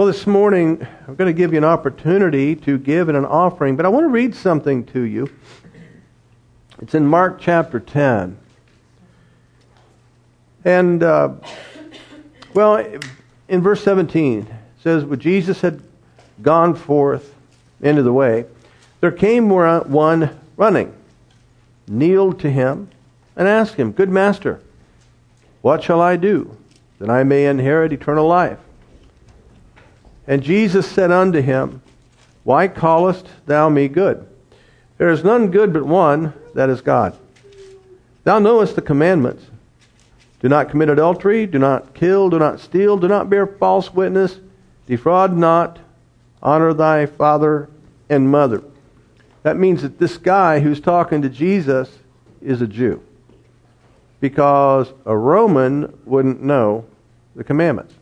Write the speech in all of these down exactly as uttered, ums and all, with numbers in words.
Well, this morning, I'm going to give you an opportunity to give in an offering, but I want to read something to you. It's in Mark chapter ten. And, uh, well, in verse seventeen, it says, when Jesus had gone forth into the way, there came one running, kneeled to him, and asked him, Good master, what shall I do, that I may inherit eternal life? And Jesus said unto him, Why callest thou me good? There is none good but one, that is God. Thou knowest the commandments. Do not commit adultery, do not kill, do not steal, do not bear false witness, defraud not, honor thy father and mother. That means that this guy who's talking to Jesus is a Jew, because a Roman wouldn't know the commandments.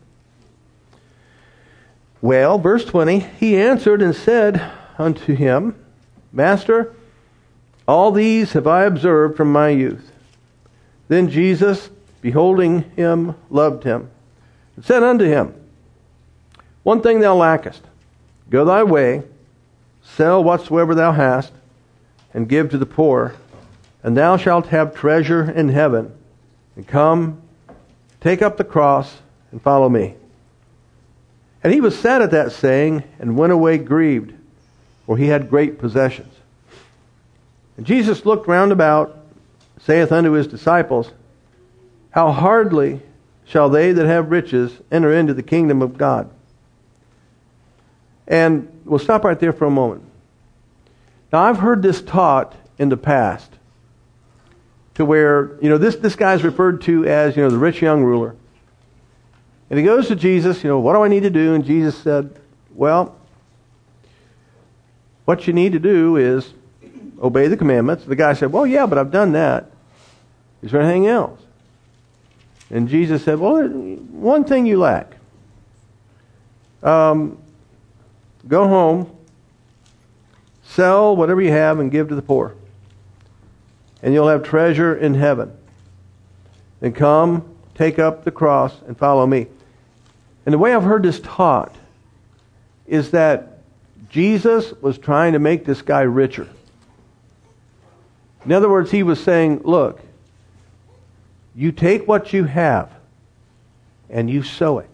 Well, verse twenty, he answered and said unto him, Master, all these have I observed from my youth. Then Jesus, beholding him, loved him, and said unto him, One thing thou lackest. Go thy way, sell whatsoever thou hast, and give to the poor, and thou shalt have treasure in heaven. And come, take up the cross, and follow me. And he was sad at that saying, and went away grieved, for he had great possessions. And Jesus looked round about, saith unto his disciples, How hardly shall they that have riches enter into the kingdom of God? And we'll stop right there for a moment. Now, I've heard this taught in the past, to where, you know, this, this guy's referred to as, you know, the rich young ruler. And he goes to Jesus, you know, what do I need to do? And Jesus said, well, what you need to do is obey the commandments. The guy said, well, yeah, but I've done that. Is there anything else? And Jesus said, well, one thing you lack. Um, go home, sell whatever you have and give to the poor, and you'll have treasure in heaven. Then come, take up the cross, and follow me. And the way I've heard this taught is that Jesus was trying to make this guy richer. In other words, he was saying, look, you take what you have and you sow it.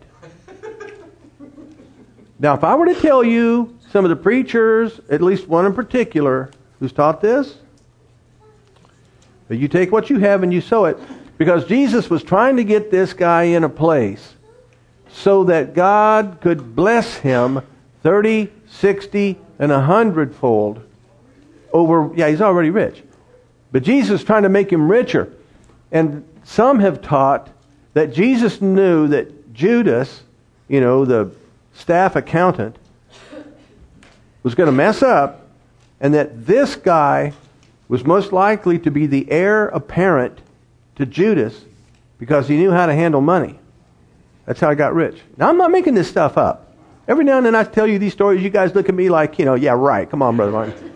Now, if I were to tell you some of the preachers, at least one in particular, who's taught this, that you take what you have and you sow it, because Jesus was trying to get this guy in a place so that God could bless him thirty, sixty, and a hundredfold over, yeah, he's already rich. But Jesus is trying to make him richer. And some have taught that Jesus knew that Judas, you know, the staff accountant, was going to mess up, and that this guy was most likely to be the heir apparent to Judas because he knew how to handle money. That's how he got rich. Now, I'm not making this stuff up. Every now and then I tell you these stories, you guys look at me like, you know, yeah, right. Come on, Brother Martin.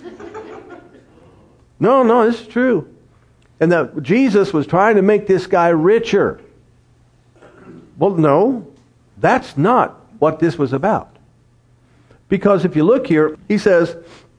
No, no, this is true. And that Jesus was trying to make this guy richer. Well, no, that's not what this was about. Because if you look here, he says,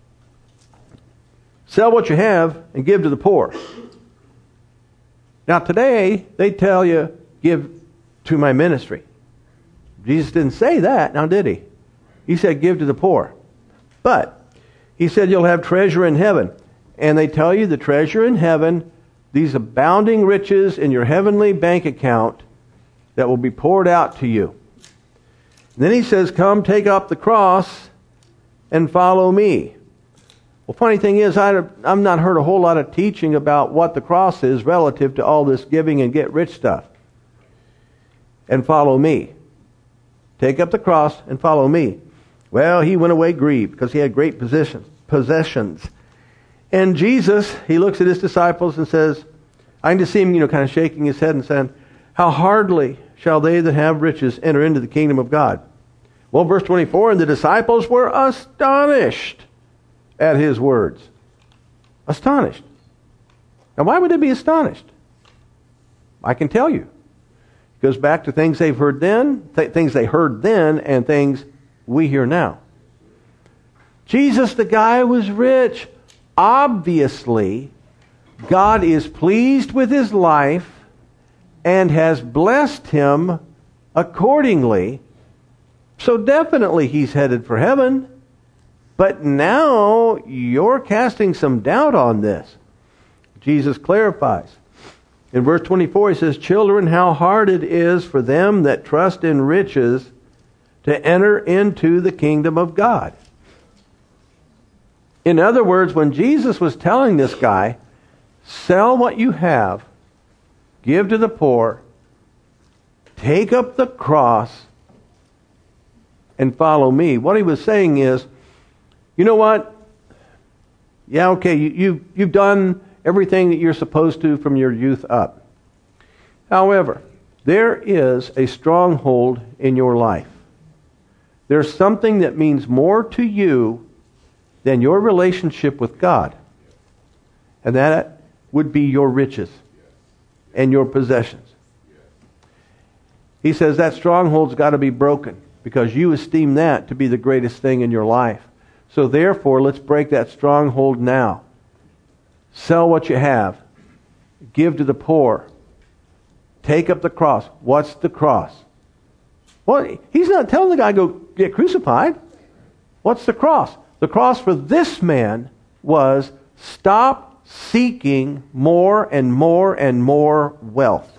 sell what you have and give to the poor. Now today, they tell you, give to my ministry. Jesus didn't say that, now did he? He said, give to the poor. But he said, you'll have treasure in heaven. And they tell you the treasure in heaven, these abounding riches in your heavenly bank account that will be poured out to you. And then he says, come take up the cross and follow me. Well, funny thing is, I, I've not heard a whole lot of teaching about what the cross is relative to all this giving and get rich stuff. And follow me. Take up the cross and follow me. Well, he went away grieved because he had great possessions. possessions. And Jesus, he looks at his disciples and says, I can just see him, you know, kind of shaking his head and saying, how hardly shall they that have riches enter into the kingdom of God? Well, verse twenty-four, and the disciples were astonished at his words. Astonished. Now, why would they be astonished? I can tell you. It goes back to things they've heard then, th- things they heard then, and things we hear now. Jesus, the guy, was rich. Obviously, God is pleased with his life and has blessed him accordingly. So definitely he's headed for heaven. But now you're casting some doubt on this. Jesus clarifies. In verse twenty-four, he says, "Children, how hard it is for them that trust in riches to enter into the kingdom of God." In other words, when Jesus was telling this guy, sell what you have, give to the poor, take up the cross, and follow me, what he was saying is, you know what? Yeah, okay, you, you, you've done everything that you're supposed to from your youth up. However, there is a stronghold in your life. There's something that means more to you than your relationship with God. And that would be your riches and your possessions. He says that stronghold's got to be broken because you esteem that to be the greatest thing in your life. So therefore, let's break that stronghold now. Sell what you have. Give to the poor. Take up the cross. What's the cross? Well, he's not telling the guy, go get crucified. What's the cross? The cross for this man was stop seeking more and more and more wealth.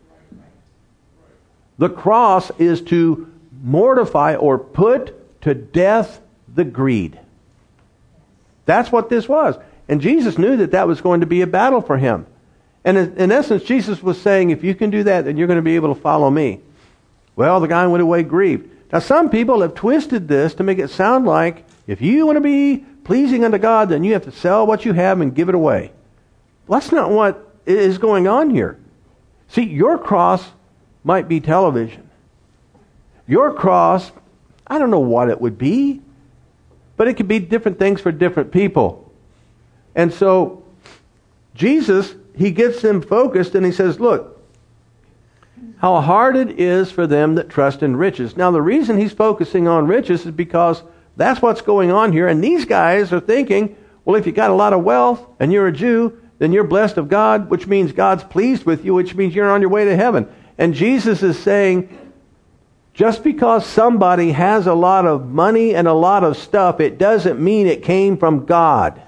The cross is to mortify or put to death the greed. That's what this was. And Jesus knew that that was going to be a battle for him. And in essence, Jesus was saying, if you can do that, then you're going to be able to follow me. Well, the guy went away grieved. Now, some people have twisted this to make it sound like if you want to be pleasing unto God, then you have to sell what you have and give it away. Well, that's not what is going on here. See, your cross might be television. Your cross, I don't know what it would be, but it could be different things for different people. And so, Jesus, he gets them focused and he says, look, how hard it is for them that trust in riches. Now, the reason he's focusing on riches is because that's what's going on here. And these guys are thinking, well, if you got a lot of wealth and you're a Jew, then you're blessed of God, which means God's pleased with you, which means you're on your way to heaven. And Jesus is saying, just because somebody has a lot of money and a lot of stuff, it doesn't mean it came from God.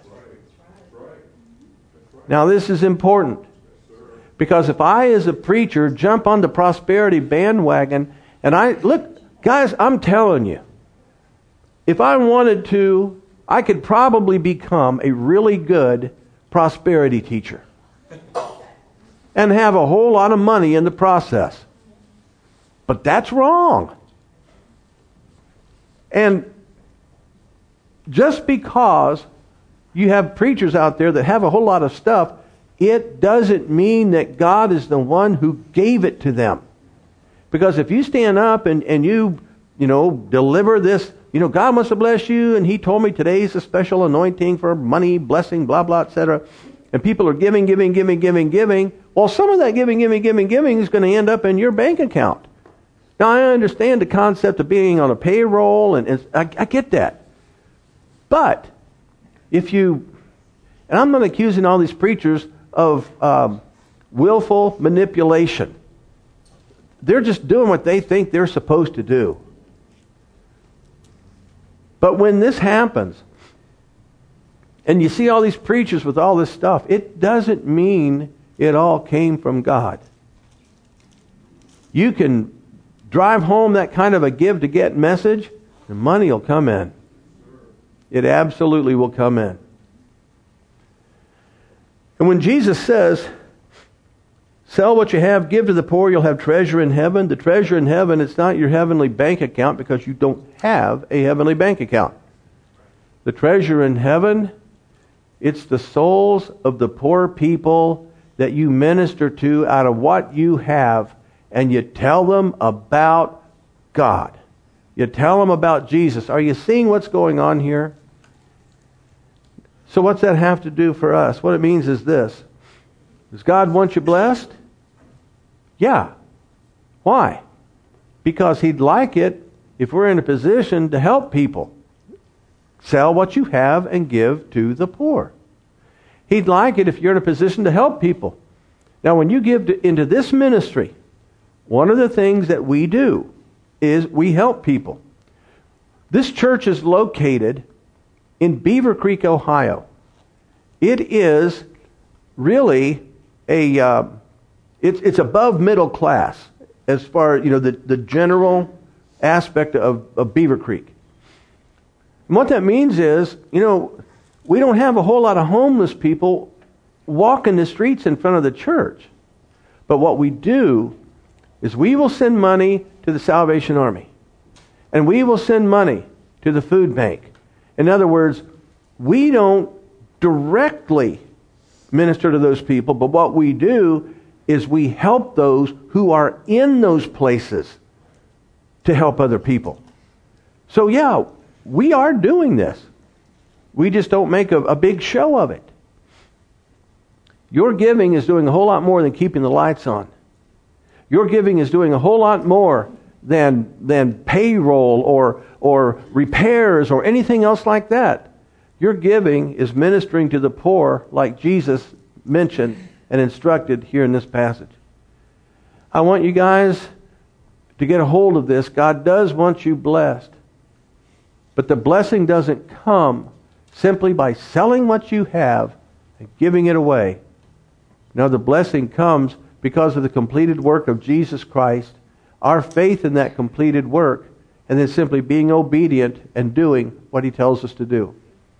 Now, this is important. Because if I, as a preacher, jump on the prosperity bandwagon, and I, look, guys, I'm telling you, if I wanted to, I could probably become a really good prosperity teacher. And have a whole lot of money in the process. But that's wrong. And just because you have preachers out there that have a whole lot of stuff, it doesn't mean that God is the one who gave it to them. Because if you stand up and, and you, you know, deliver this, you know, God must have blessed you, and He told me today's a special anointing for money, blessing, blah, blah, et cetera. And people are giving, giving, giving, giving, giving. Well, some of that giving, giving, giving, giving is going to end up in your bank account. Now, I understand the concept of being on a payroll, and, and I, I get that. But if you, and I'm not accusing all these preachers of um, willful manipulation. They're just doing what they think they're supposed to do. But when this happens, and you see all these preachers with all this stuff, it doesn't mean it all came from God. You can drive home that kind of a give to get message, and money will come in. It absolutely will come in. And when Jesus says, sell what you have, give to the poor, you'll have treasure in heaven. The treasure in heaven, it's not your heavenly bank account because you don't have a heavenly bank account. The treasure in heaven, it's the souls of the poor people that you minister to out of what you have, and you tell them about God. You tell them about Jesus. Are you seeing what's going on here? So what's that have to do for us? What it means is this. Does God want you blessed? Yeah. Why? Because He'd like it if we're in a position to help people. Sell what you have and give to the poor. He'd like it if you're in a position to help people. Now, when you give to, into this ministry, one of the things that we do is we help people. This church is located in Beaver Creek, Ohio. It is really a uh, it's it's above middle class as far as, you know, the, the general aspect of, of Beaver Creek. And what that means is, you know, we don't have a whole lot of homeless people walking the streets in front of the church. But what we do is we will send money to the Salvation Army. And we will send money to the food bank. In other words, we don't directly minister to those people, but what we do is we help those who are in those places to help other people. So yeah, we are doing this. We just don't make a, a big show of it. Your giving is doing a whole lot more than keeping the lights on. Your giving is doing a whole lot more than than payroll or or repairs or anything else like that. Your giving is ministering to the poor, like Jesus mentioned and instructed here in this passage. I want you guys to get a hold of this. God does want you blessed. But the blessing doesn't come simply by selling what you have and giving it away. No, the blessing comes because of the completed work of Jesus Christ, our faith in that completed work, and then simply being obedient and doing what He tells us to do.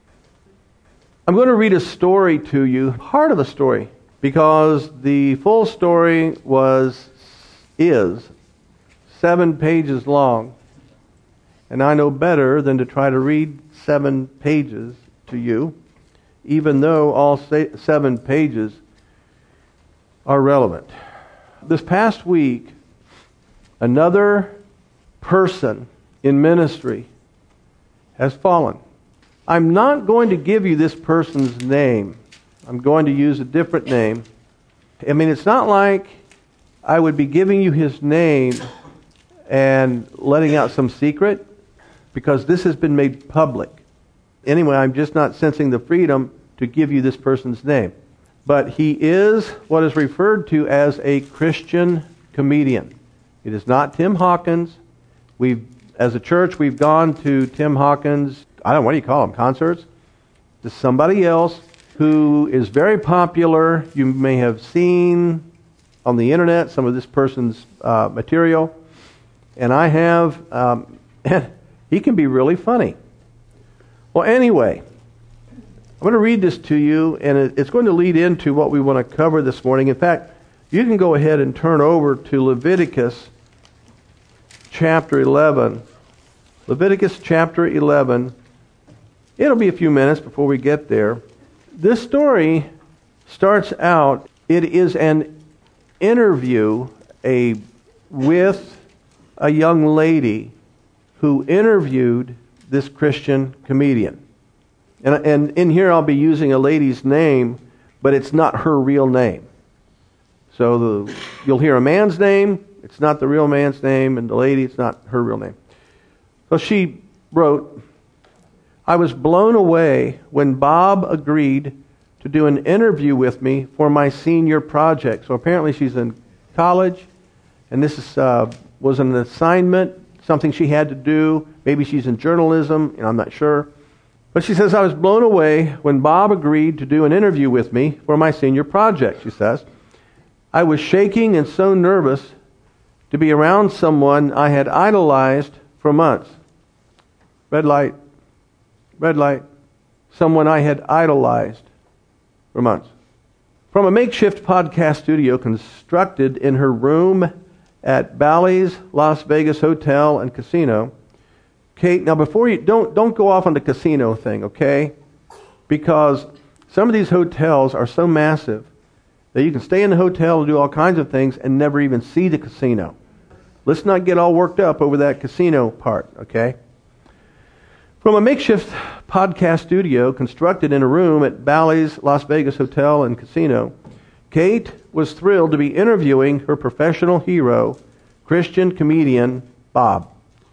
I'm going to read a story to you, part of a story, because the full story was, is, seven pages long. And I know better than to try to read seven pages to you, even though all seven pages are relevant. This past week, another person in ministry has fallen. I'm not going to give you this person's name. I'm going to use a different name. I mean, it's not like I would be giving you his name and letting out some secret, because this has been made public. Anyway, I'm just not sensing the freedom to give you this person's name. But he is what is referred to as a Christian comedian. It is not Tim Hawkins. We've, as a church, we've gone to Tim Hawkins, I don't know, what do you call them, concerts? To somebody else who is very popular. You may have seen on the internet some of this person's uh, material. And I have, um, and he can be really funny. Well, anyway, I'm going to read this to you, and it's going to lead into what we want to cover this morning. In fact, you can go ahead and turn over to Leviticus chapter eleven. Leviticus chapter eleven. It'll be a few minutes before we get there. This story starts out, it is an interview a with a young lady who interviewed this Christian comedian. And, and in here I'll be using a lady's name, but it's not her real name. So the, you'll hear a man's name, it's not the real man's name, and the lady, it's not her real name. So she wrote, I was blown away when Bob agreed to do an interview with me for my senior project. So apparently she's in college, and this is, uh, was an assignment, something she had to do. Maybe she's in journalism, you know, I'm not sure. But she says, I was blown away when Bob agreed to do an interview with me for my senior project, she says. I was shaking and so nervous to be around someone I had idolized for months. Red light, red light. Someone I had idolized for months. From a makeshift podcast studio constructed in her room at Bally's Las Vegas Hotel and Casino, Kate, now before you, don't don't go off on the casino thing, okay? Because some of these hotels are so massive that you can stay in the hotel and do all kinds of things and never even see the casino. Let's not get all worked up over that casino part, okay? From a makeshift podcast studio constructed in a room at Bally's Las Vegas Hotel and Casino, Kate was thrilled to be interviewing her professional hero, Christian comedian Bob.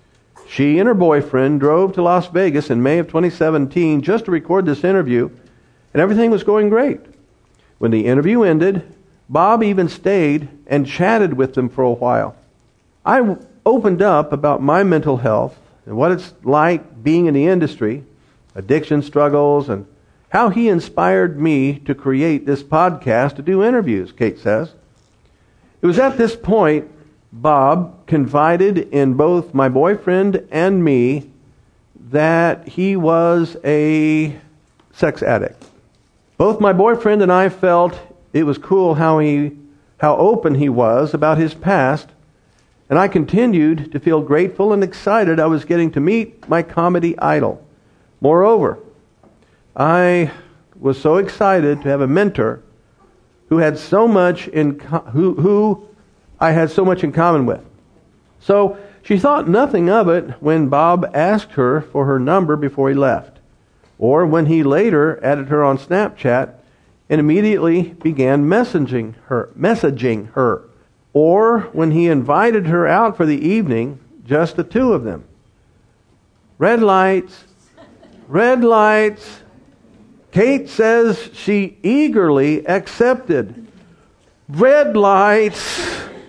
She and her boyfriend drove to Las Vegas in May of twenty seventeen just to record this interview, and everything was going great. When the interview ended, Bob even stayed and chatted with them for a while. I opened up about my mental health and what it's like being in the industry, addiction struggles, and how he inspired me to create this podcast to do interviews, Kate says. It was at this point Bob confided in both my boyfriend and me that he was a sex addict. Both my boyfriend and I felt it was cool how he, how open he was about his past, and I continued to feel grateful and excited I was getting to meet my comedy idol. Moreover, I was so excited to have a mentor who had so much in co- who who I had so much in common with. So she thought nothing of it when Bob asked her for her number before he left, or when he later added her on Snapchat and immediately began messaging her, messaging her, or when he invited her out for the evening, just the two of them. Red lights, red lights. Kate says she eagerly accepted. Red lights.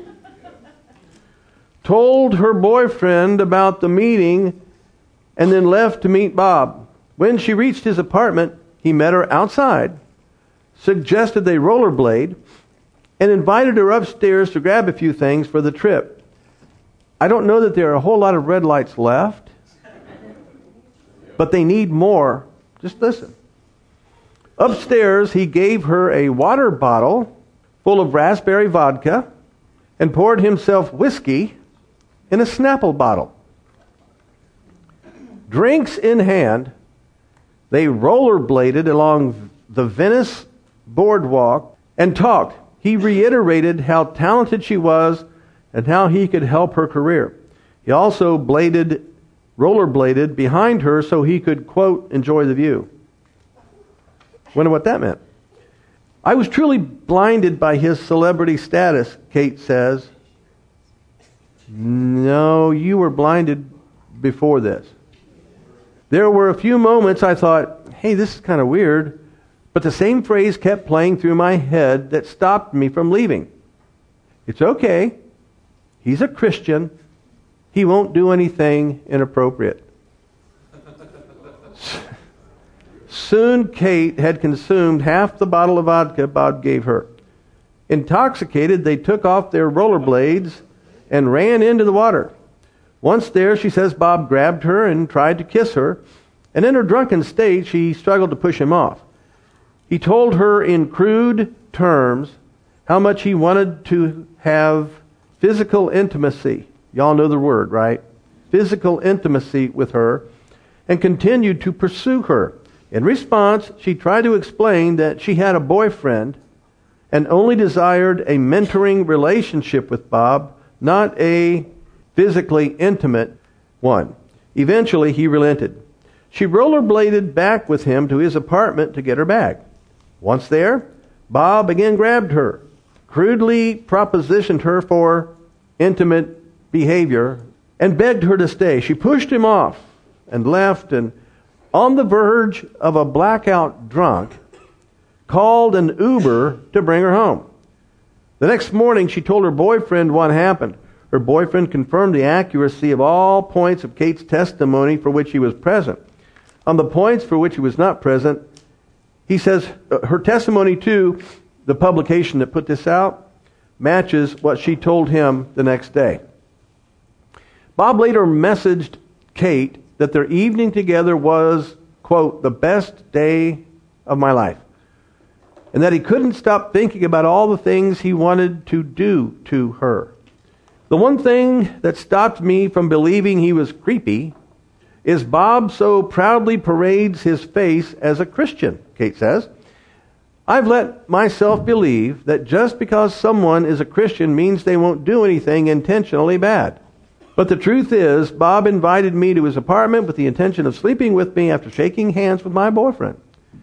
Told her boyfriend about the meeting and then left to meet Bob. When she reached his apartment, he met her outside, suggested they rollerblade, and invited her upstairs to grab a few things for the trip. I don't know that there are a whole lot of red lights left, but they need more. Just listen. Upstairs, he gave her a water bottle full of raspberry vodka and poured himself whiskey in a Snapple bottle. Drinks in hand, they rollerbladed along the Venice boardwalk and talked. He reiterated how talented she was and how he could help her career. He also bladed, rollerbladed behind her so he could, quote, enjoy the view. Wonder what that meant. I was truly blinded by his celebrity status, Kate says. No, you were blinded before this. There were a few moments I thought, hey, this is kind of weird, but the same phrase kept playing through my head that stopped me from leaving. It's okay. He's a Christian. He won't do anything inappropriate. Soon Kate had consumed half the bottle of vodka Bob gave her. Intoxicated, they took off their rollerblades and ran into the water. Once there, she says Bob grabbed her and tried to kiss her, and in her drunken state, she struggled to push him off. He told her in crude terms how much he wanted to have physical intimacy. Y'all know the word, right? Physical intimacy with her, and continued to pursue her. In response, she tried to explain that she had a boyfriend and only desired a mentoring relationship with Bob, not a physically intimate one. Eventually, he relented. She rollerbladed back with him to his apartment to get her bag. Once there, Bob again grabbed her, crudely propositioned her for intimate behavior, and begged her to stay. She pushed him off and left, and on the verge of a blackout drunk, called an Uber to bring her home. The next morning, she told her boyfriend what happened. Her boyfriend confirmed the accuracy of all points of Kate's testimony for which he was present. On the points for which he was not present, he says her testimony to the publication that put this out matches what she told him the next day. Bob later messaged Kate that their evening together was, quote, the best day of my life, and that he couldn't stop thinking about all the things he wanted to do to her. The one thing that stopped me from believing he was creepy is Bob so proudly parades his face as a Christian, Kate says. I've let myself believe that just because someone is a Christian means they won't do anything intentionally bad. But the truth is, Bob invited me to his apartment with the intention of sleeping with me after shaking hands with my boyfriend.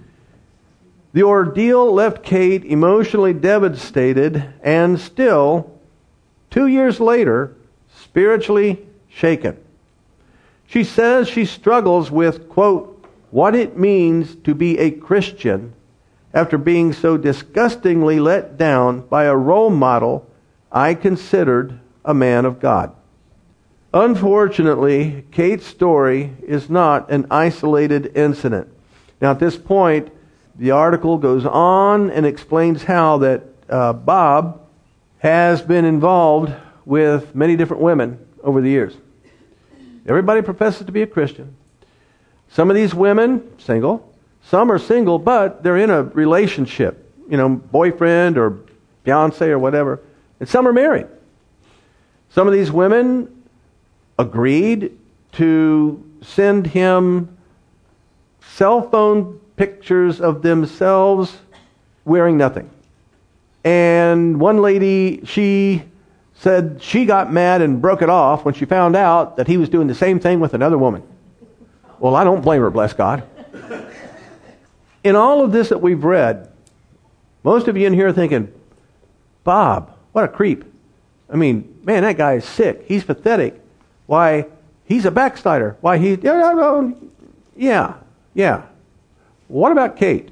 The ordeal left Kate emotionally devastated and still, two years later, spiritually shaken. She says she struggles with, quote, what it means to be a Christian after being so disgustingly let down by a role model I considered a man of God. Unfortunately, Kate's story is not an isolated incident. Now, at this point, the article goes on and explains how that uh, Bob has been involved with many different women over the years. Everybody professes to be a Christian. Some of these women, single. Some are single, but they're in a relationship, you know, boyfriend or fiance or whatever. And some are married. Some of these women agreed to send him cell phone pictures of themselves wearing nothing. And one lady, she said she got mad and broke it off when she found out that he was doing the same thing with another woman. Well, I don't blame her, bless God. In all of this that we've read, most of you in here are thinking, Bob, what a creep. I mean, man, that guy is sick. He's pathetic. Why, he's a backslider. Why, he, yeah, yeah. What about Kate?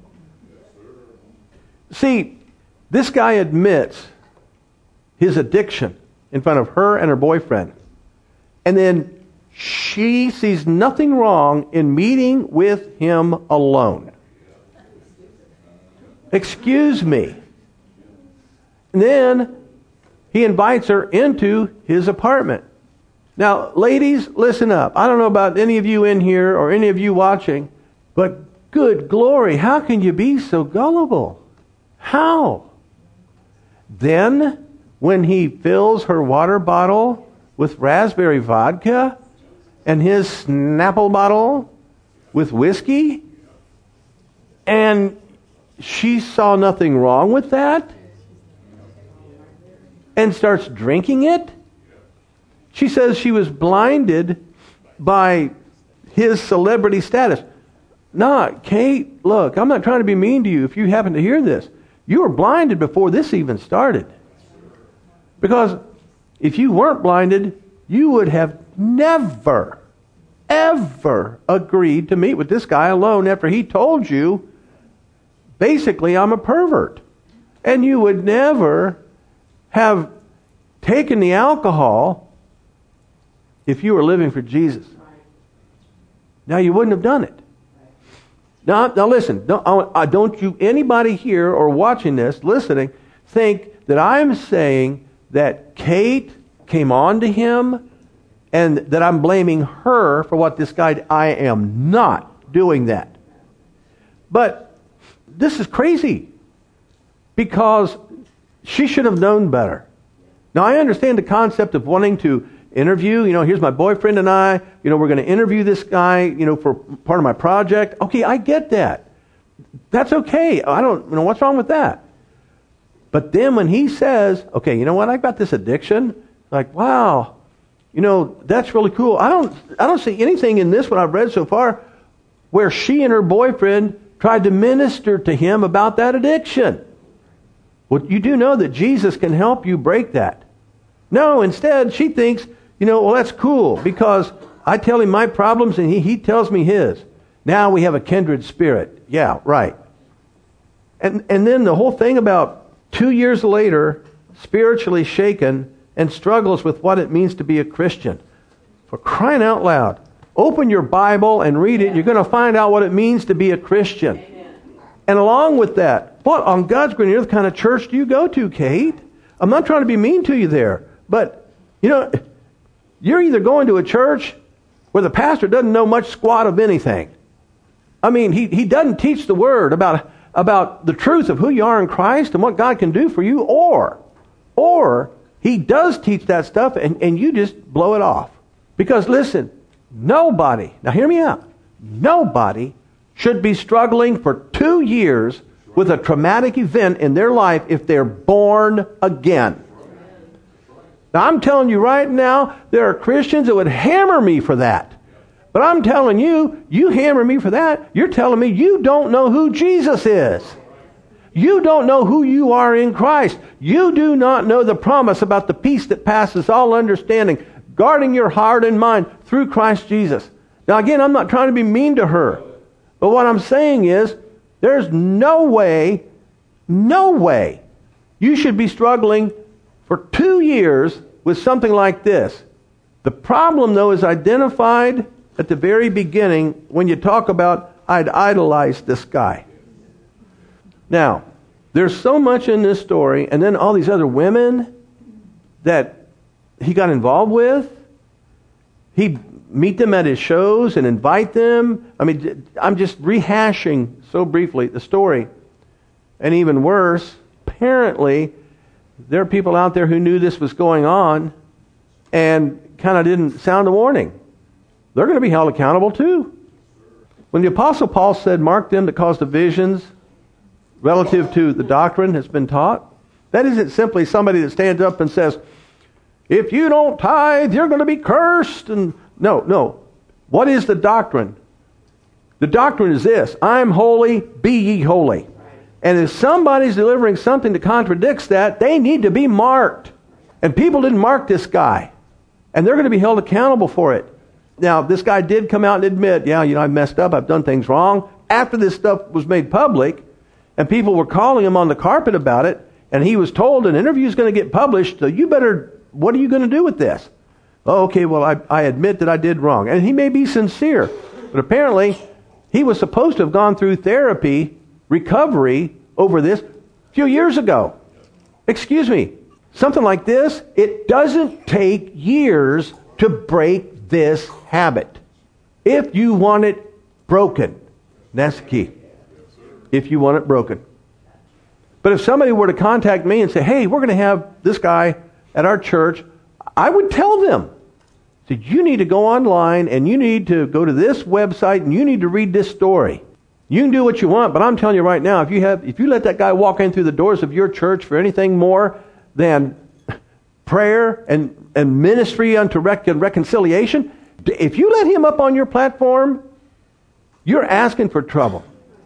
See, this guy admits his addiction in front of her and her boyfriend. And then she sees nothing wrong in meeting with him alone. Excuse me. And then he invites her into his apartment. Now, ladies, listen up. I don't know about any of you in here or any of you watching, but good glory, how can you be so gullible? How? Then, when he fills her water bottle with raspberry vodka and his Snapple bottle with whiskey, and she saw nothing wrong with that and starts drinking it, she says she was blinded by his celebrity status. Nah, Kate, look, I'm not trying to be mean to you if you happen to hear this. You were blinded before this even started. Because if you weren't blinded, you would have never, ever agreed to meet with this guy alone after he told you, basically, I'm a pervert. And you would never have taken the alcohol if you were living for Jesus. Now, you wouldn't have done it. Now, now listen, don't, uh, don't you, anybody here or watching this, listening, think that I'm saying that Kate came on to him and that I'm blaming her for what this guy did. I am not doing that. But this is crazy because she should have known better. Now, I understand the concept of wanting to interview, you know, here's my boyfriend and I, you know, we're going to interview this guy, you know, for part of my project. Okay, I get that. That's okay. I don't, you know, what's wrong with that? But then when he says, okay, you know what, I've got this addiction, like, wow, you know, that's really cool. I don't, I don't see anything in this, what I've read so far, where she and her boyfriend tried to minister to him about that addiction. Well, you do know that Jesus can help you break that. No, instead, she thinks, you know, well, that's cool because I tell him my problems and he, he tells me his. Now we have a kindred spirit. Yeah, right. And and then the whole thing about two years later, spiritually shaken and struggles with what it means to be a Christian. For crying out loud, open your Bible and read it. You're going to find out what it means to be a Christian. Amen. And along with that, what on God's green earth kind of church do you go to, Kate? I'm not trying to be mean to you there, but, you know, you're either going to a church where the pastor doesn't know much squat of anything. I mean, he, he doesn't teach the word about, about the truth of who you are in Christ and what God can do for you, or, or he does teach that stuff and, and you just blow it off. Because listen, nobody, now hear me out, nobody should be struggling for two years with a traumatic event in their life if they're born again. Now, I'm telling you right now, there are Christians that would hammer me for that. But I'm telling you, you hammer me for that, you're telling me you don't know who Jesus is. You don't know who you are in Christ. You do not know the promise about the peace that passes all understanding. guarding your heart and mind through Christ Jesus. Now again, I'm not trying to be mean to her. But what I'm saying is, there's no way, no way, you should be struggling for two years with something like this. The problem, though, is identified at the very beginning when you talk about, I'd idolized this guy. Now, there's so much in this story, and then all these other women that he got involved with. He'd meet them at his shows and invite them. I mean, I'm just rehashing so briefly the story. And even worse, apparently, there are people out there who knew this was going on and kind of didn't sound a warning. They're going to be held accountable too. When the Apostle Paul said, mark them that cause divisions relative to the doctrine that's been taught, that isn't simply somebody that stands up and says, if you don't tithe, you're going to be cursed. And no, no. What is the doctrine? The doctrine is this: I'm holy, be ye holy. And if somebody's delivering something that contradicts that, they need to be marked. And people didn't mark this guy. And they're going to be held accountable for it. Now, this guy did come out and admit, yeah, you know, I messed up, I've done things wrong. After this stuff was made public, and people were calling him on the carpet about it, and he was told an interview is going to get published, so you better, what are you going to do with this? Oh, okay, well, I, I admit that I did wrong. And he may be sincere, but apparently he was supposed to have gone through therapy, recovery over this a few years ago. Excuse me, something like this, it doesn't take years to break this habit. If you want it broken, that's the key. If you want it broken. But if somebody were to contact me and say, hey, we're going to have this guy at our church, I would tell them that you need to go online and you need to go to this website and you need to read this story. You can do what you want, but I'm telling you right now, if you have, if you let that guy walk in through the doors of your church for anything more than prayer and, and ministry unto rec- and reconciliation, if you let him up on your platform, you're asking for trouble.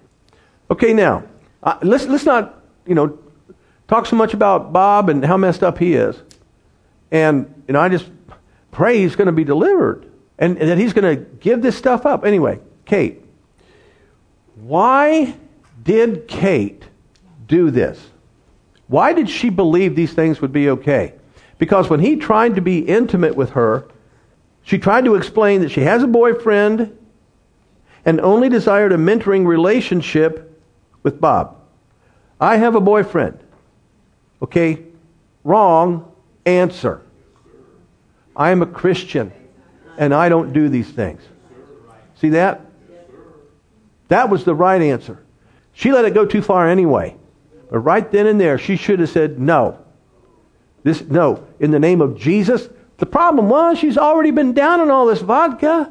Okay, now, uh, let's let's not, you know, talk so much about Bob and how messed up he is. And, you know, I just pray he's going to be delivered and, and that he's going to give this stuff up. Anyway, Kate. Why did Kate do this? Why did she believe these things would be okay? Because when he tried to be intimate with her, she tried to explain that she has a boyfriend and only desired a mentoring relationship with Bob. I have a boyfriend. Okay, wrong answer. I am a Christian and I don't do these things. See that? That was the right answer. She let it go too far anyway. But right then and there, she should have said no. This no, in the name of Jesus. The problem was she's already been down on all this vodka.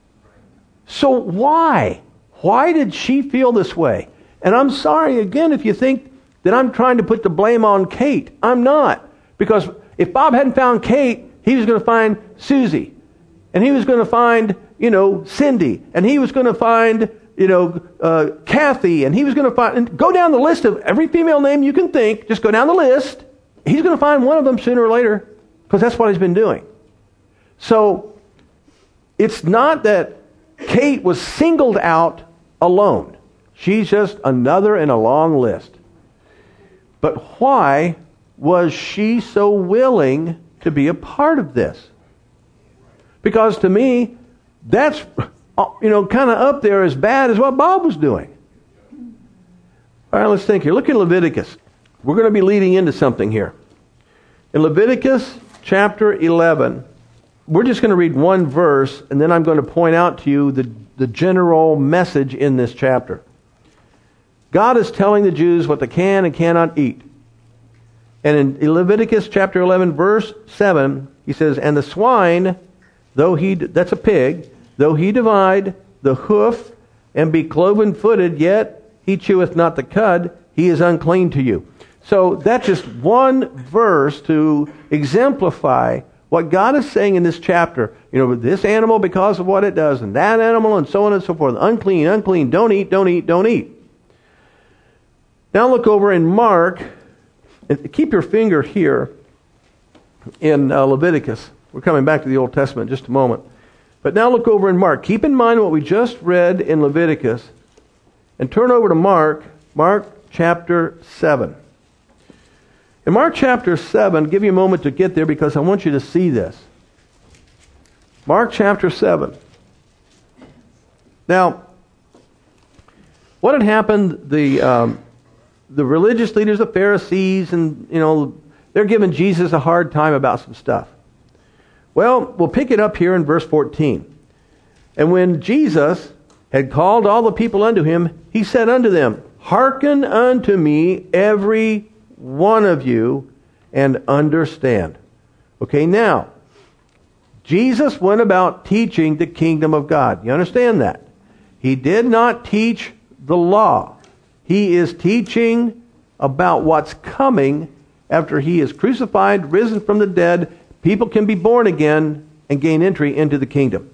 So why? Why did she feel this way? And I'm sorry again if you think that I'm trying to put the blame on Kate. I'm not. Because if Bob hadn't found Kate, he was going to find Susie. And he was going to find, you know, Cindy. And he was going to find, you know, uh, Kathy. And he was going to find, and go down the list of every female name you can think. Just go down the list. He's going to find one of them sooner or later. Because that's what he's been doing. So, it's not that Kate was singled out alone. She's just another in a long list. But why was she so willing to be a part of this? Because to me, that's, you know, kind of up there as bad as what Bob was doing. All right, let's think here. Look at Leviticus. We're going to be leading into something here. In Leviticus chapter eleven, we're just going to read one verse, and then I'm going to point out to you the, the general message in this chapter. God is telling the Jews what they can and cannot eat. And in Leviticus chapter eleven, verse seven, he says, and the swine, though he, that's a pig, though he divide the hoof and be cloven-footed, yet he cheweth not the cud, he is unclean to you. So that's just one verse to exemplify what God is saying in this chapter. You know, this animal because of what it does, and that animal, and so on and so forth. Unclean, unclean, don't eat, don't eat, don't eat. Now look over in Mark, and keep your finger here in uh, Leviticus. We're coming back to the Old Testament in just a moment. But now look over in Mark. Keep in mind what we just read in Leviticus and turn over to Mark, Mark chapter seven. In Mark chapter seven, give you a moment to get there because I want you to see this. Mark chapter seven. Now, what had happened, the um, the religious leaders, the Pharisees, and, you know, they're giving Jesus a hard time about some stuff. Well, we'll pick it up here in verse fourteen. And when Jesus had called all the people unto him, he said unto them, Hearken unto me, every one of you, and understand. Okay, now, Jesus went about teaching the kingdom of God. You understand that? He did not teach the law. He is teaching about what's coming after he is crucified, risen from the dead. People can be born again and gain entry into the kingdom.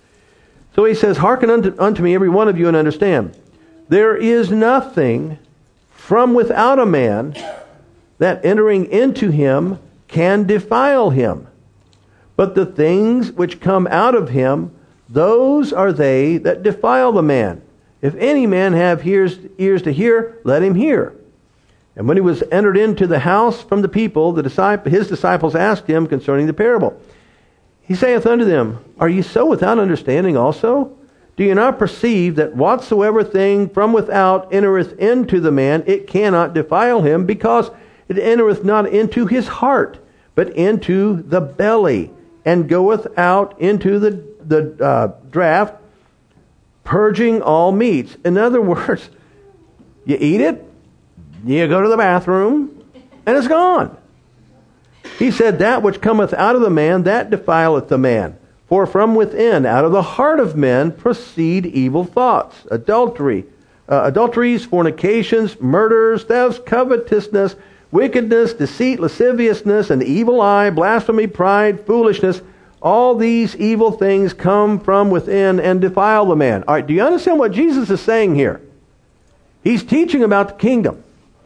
So he says, Hearken unto, unto me, every one of you, and understand. There is nothing from without a man that entering into him can defile him. But the things which come out of him, those are they that defile the man. If any man have ears, ears to hear, let him hear. And when he was entered into the house from the people, the disciple, his disciples asked him concerning the parable. He saith unto them, Are ye so without understanding also? Do you not perceive that whatsoever thing from without entereth into the man, it cannot defile him, because it entereth not into his heart, but into the belly, and goeth out into the, the uh, draught, purging all meats. In other words, you eat it, you go to the bathroom, and it's gone. He said, That which cometh out of the man, that defileth the man. For from within, out of the heart of men, proceed evil thoughts, adultery, uh, adulteries, fornications, murders, thefts, covetousness, wickedness, deceit, lasciviousness, an evil eye, blasphemy, pride, foolishness. All these evil things come from within and defile the man. All right, do you understand what Jesus is saying here? He's teaching about the kingdom.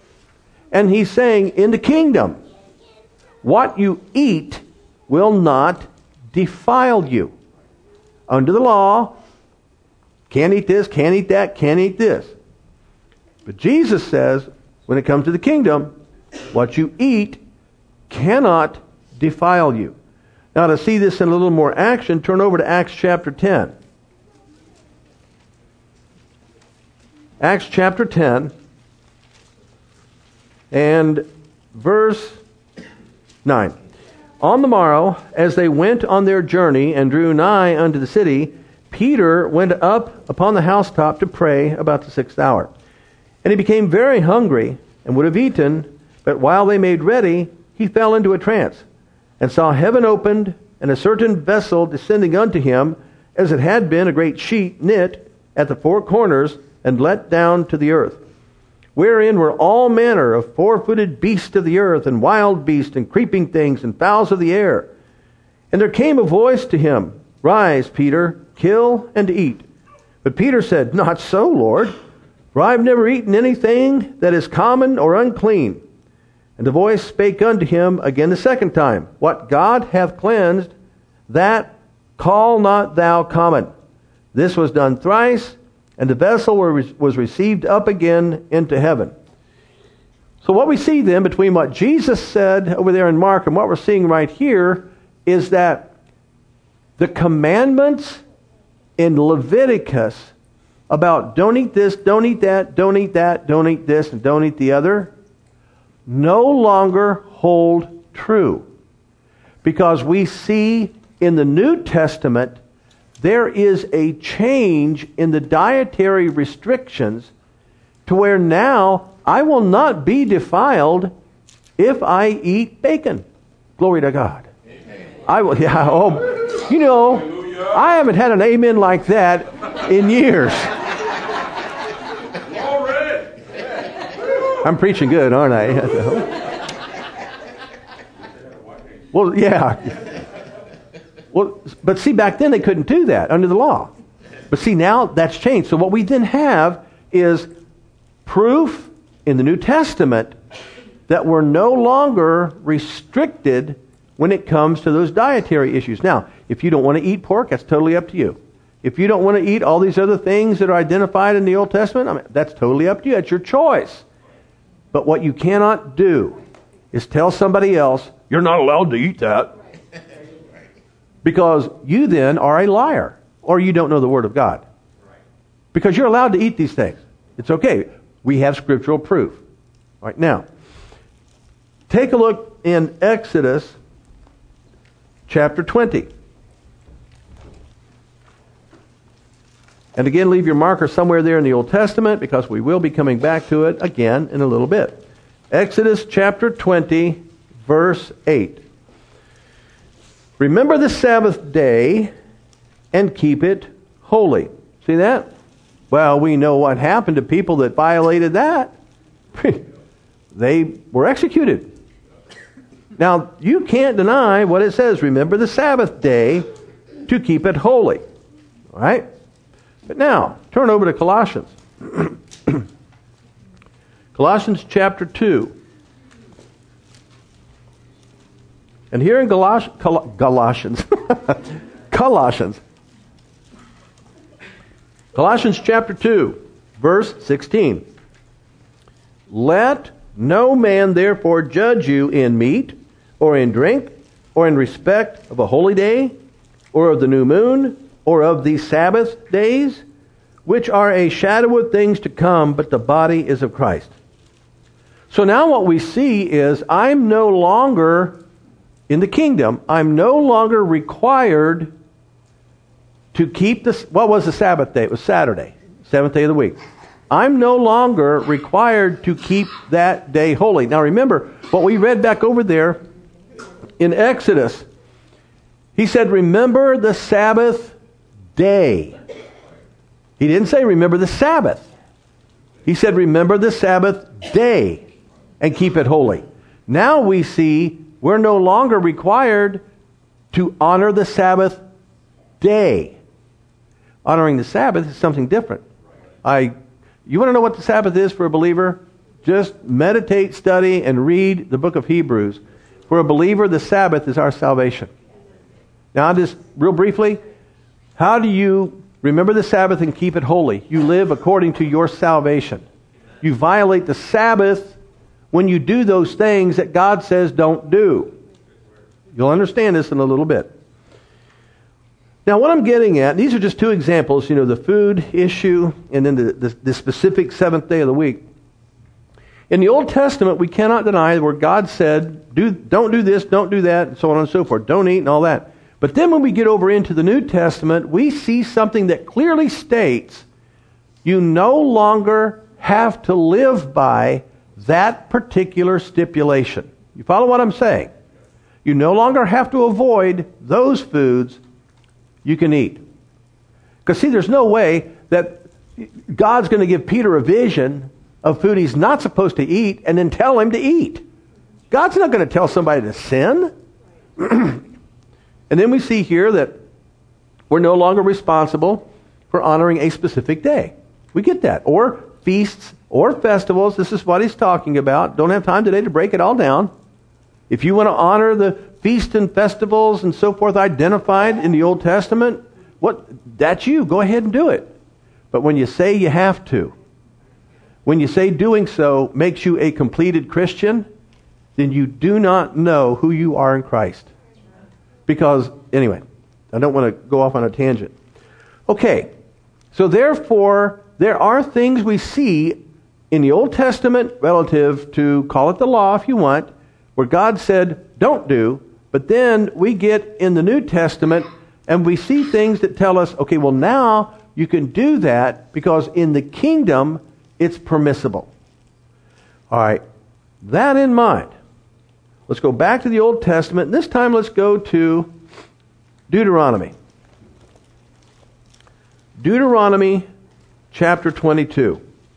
And he's saying, in the kingdom, what you eat will not defile you. Under the law, can't eat this, can't eat that, can't eat this. But Jesus says, when it comes to the kingdom, what you eat cannot defile you. Now, to see this in a little more action, turn over to Acts chapter ten. Acts chapter ten and verse nine. On the morrow, as they went on their journey and drew nigh unto the city, Peter went up upon the housetop to pray about the sixth hour. And he became very hungry and would have eaten, but while they made ready, he fell into a trance, and saw heaven opened, and a certain vessel descending unto him, as it had been a great sheet knit at the four corners, and let down to the earth, wherein were all manner of four-footed beasts of the earth, and wild beasts, and creeping things, and fowls of the air. And there came a voice to him, Rise, Peter, kill and eat. But Peter said, Not so, Lord, for I have never eaten anything that is common or unclean. And the voice spake unto him again the second time, What God hath cleansed, that call not thou common. This was done thrice, and the vessel was received up again into heaven. So what we see then between what Jesus said over there in Mark and what we're seeing right here is that the commandments in Leviticus about don't eat this, don't eat that, don't eat that, don't eat this, and don't eat the other, no longer hold true. Because we see in the New Testament there is a change in the dietary restrictions to where now I will not be defiled if I eat bacon. Glory to God. Amen. I will, yeah, oh, you know, Hallelujah. I haven't had an amen like that in years. I'm preaching good, aren't I? Well, yeah. Well, but see, back then they couldn't do that under the law. But see, now that's changed. So what we then have is proof in the New Testament that we're no longer restricted when it comes to those dietary issues. Now, if you don't want to eat pork, that's totally up to you. If you don't want to eat all these other things that are identified in the Old Testament, I mean, that's totally up to you. It's your choice. But what you cannot do is tell somebody else, you're not allowed to eat that. Because you then are a liar, or you don't know the Word of God. Because you're allowed to eat these things. It's okay. We have scriptural proof. All right, now, take a look in Exodus chapter twenty. And again, leave your marker somewhere there in the Old Testament, because we will be coming back to it again in a little bit. Exodus chapter twenty, verse eight. Remember the Sabbath day and keep it holy. See that? Well, we know what happened to people that violated that. They were executed. Now, you can't deny what it says. Remember the Sabbath day to keep it holy. All right? But now, turn over to Colossians. Colossians chapter two. And here in Galat- Col- Galatians, Colossians, Colossians chapter two, verse sixteen. Let no man therefore judge you in meat, or in drink, or in respect of a holy day, or of the new moon, or of the Sabbath days, which are a shadow of things to come, but the body is of Christ. So now what we see is, I'm no longer, in the kingdom, I'm no longer required to keep this. What was the Sabbath day? It was Saturday, seventh day of the week. I'm no longer required to keep that day holy. Now remember, what we read back over there in Exodus, he said, remember the Sabbath day. He didn't say remember the Sabbath. He said remember the Sabbath day and keep it holy. Now we see we're no longer required to honor the Sabbath day. Honoring the Sabbath is something different. I, you want to know what the Sabbath is for a believer? Just meditate, study, and read the book of Hebrews. For a believer, the Sabbath is our salvation. Now, just real briefly, how do you remember the Sabbath and keep it holy? You live according to your salvation. You violate the Sabbath when you do those things that God says don't do. You'll understand this in a little bit. Now, what I'm getting at, these are just two examples, you know, the food issue and then the, the, the specific seventh day of the week. In the Old Testament, we cannot deny where God said, do, don't do this, don't do that, and so on and so forth. Don't eat and all that. But then when we get over into the New Testament, we see something that clearly states you no longer have to live by that particular stipulation. You follow what I'm saying? You no longer have to avoid those foods you can eat. Because see, there's no way that God's going to give Peter a vision of food he's not supposed to eat and then tell him to eat. God's not going to tell somebody to sin. And then we see here that we're no longer responsible for honoring a specific day. We get that. Or feasts or festivals. This is what he's talking about. Don't have time today to break it all down. If you want to honor the feasts and festivals and so forth identified in the Old Testament, what that's you. Go ahead and do it. But when you say you have to, when you say doing so makes you a completed Christian, then you do not know who you are in Christ. Because, anyway, I don't want to go off on a tangent. Okay, so therefore, there are things we see in the Old Testament relative to, call it the law if you want, where God said, don't do, but then we get in the New Testament and we see things that tell us, okay, well now you can do that because in the kingdom it's permissible. All right, that in mind, let's go back to the Old Testament. This time let's go to Deuteronomy. Deuteronomy chapter twenty-two.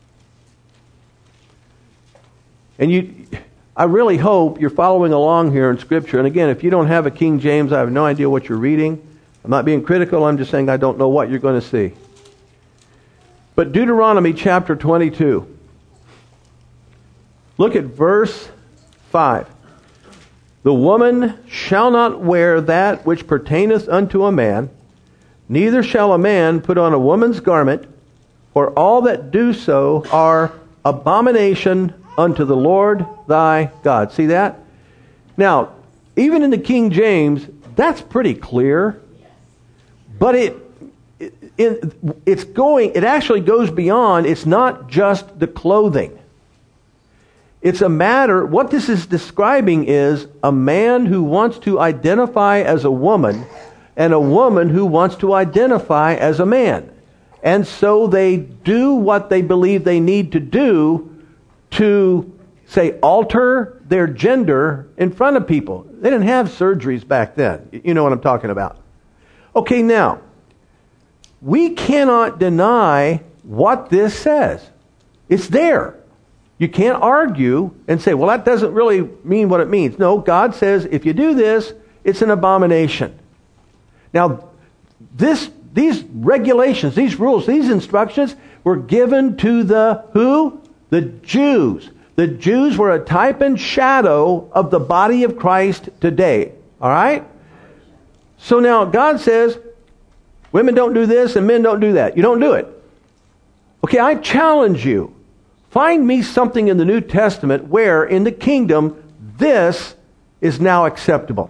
And you, I really hope you're following along here in Scripture. And again, if you don't have a King James, I have no idea what you're reading. I'm not being critical. I'm just saying I don't know what you're going to see. But Deuteronomy chapter twenty-two. Look at verse five. The woman shall not wear that which pertaineth unto a man, neither shall a man put on a woman's garment, for all that do so are abomination unto the Lord thy God. See that? Now, even in the King James, that's pretty clear. But it, it, it it's going, it actually goes beyond, it's not just the clothing. It's a matter, what this is describing is a man who wants to identify as a woman and a woman who wants to identify as a man. And so they do what they believe they need to do to, say, alter their gender in front of people. They didn't have surgeries back then. You know what I'm talking about. Okay, now, we cannot deny what this says. It's there. You can't argue and say, well, that doesn't really mean what it means. No, God says if you do this, it's an abomination. Now, this, these regulations, these rules, these instructions were given to the who? The Jews. The Jews were a type and shadow of the body of Christ today. All right? So now God says, women don't do this and men don't do that. You don't do it. Okay, I challenge you. Find me something in the New Testament where in the kingdom this is now acceptable.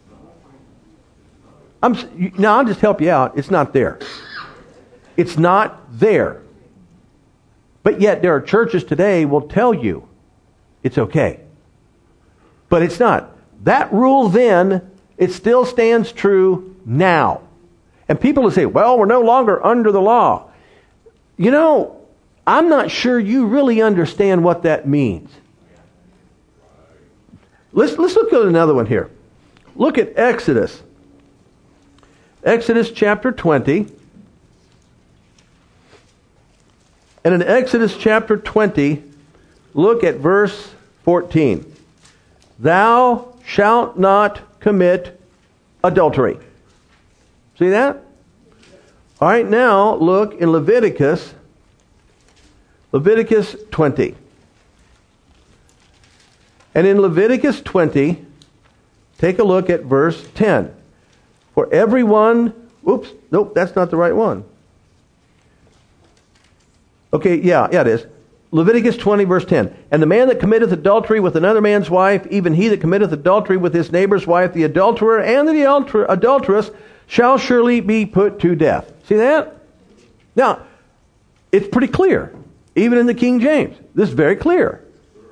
I'm, now I'll just help you out. It's not there. It's not there. But yet there are churches today will tell you it's okay. But it's not. That rule then, it still stands true now. And people will say, well, we're no longer under the law. You know, I'm not sure you really understand what that means. Let's, let's look at another one here. Look at Exodus. Exodus chapter twenty. And in Exodus chapter twenty, look at verse fourteen. Thou shalt not commit adultery. See that? All right, now look in Leviticus. Leviticus twenty. And in Leviticus twenty, take a look at verse ten. For everyone, oops, nope, that's not the right one. Okay, yeah, yeah it is. Leviticus twenty verse ten. And the man that committeth adultery with another man's wife, even he that committeth adultery with his neighbor's wife, the adulterer and the adulter- adulteress, shall surely be put to death. See that? Now, it's pretty clear. Even in the King James. This is very clear.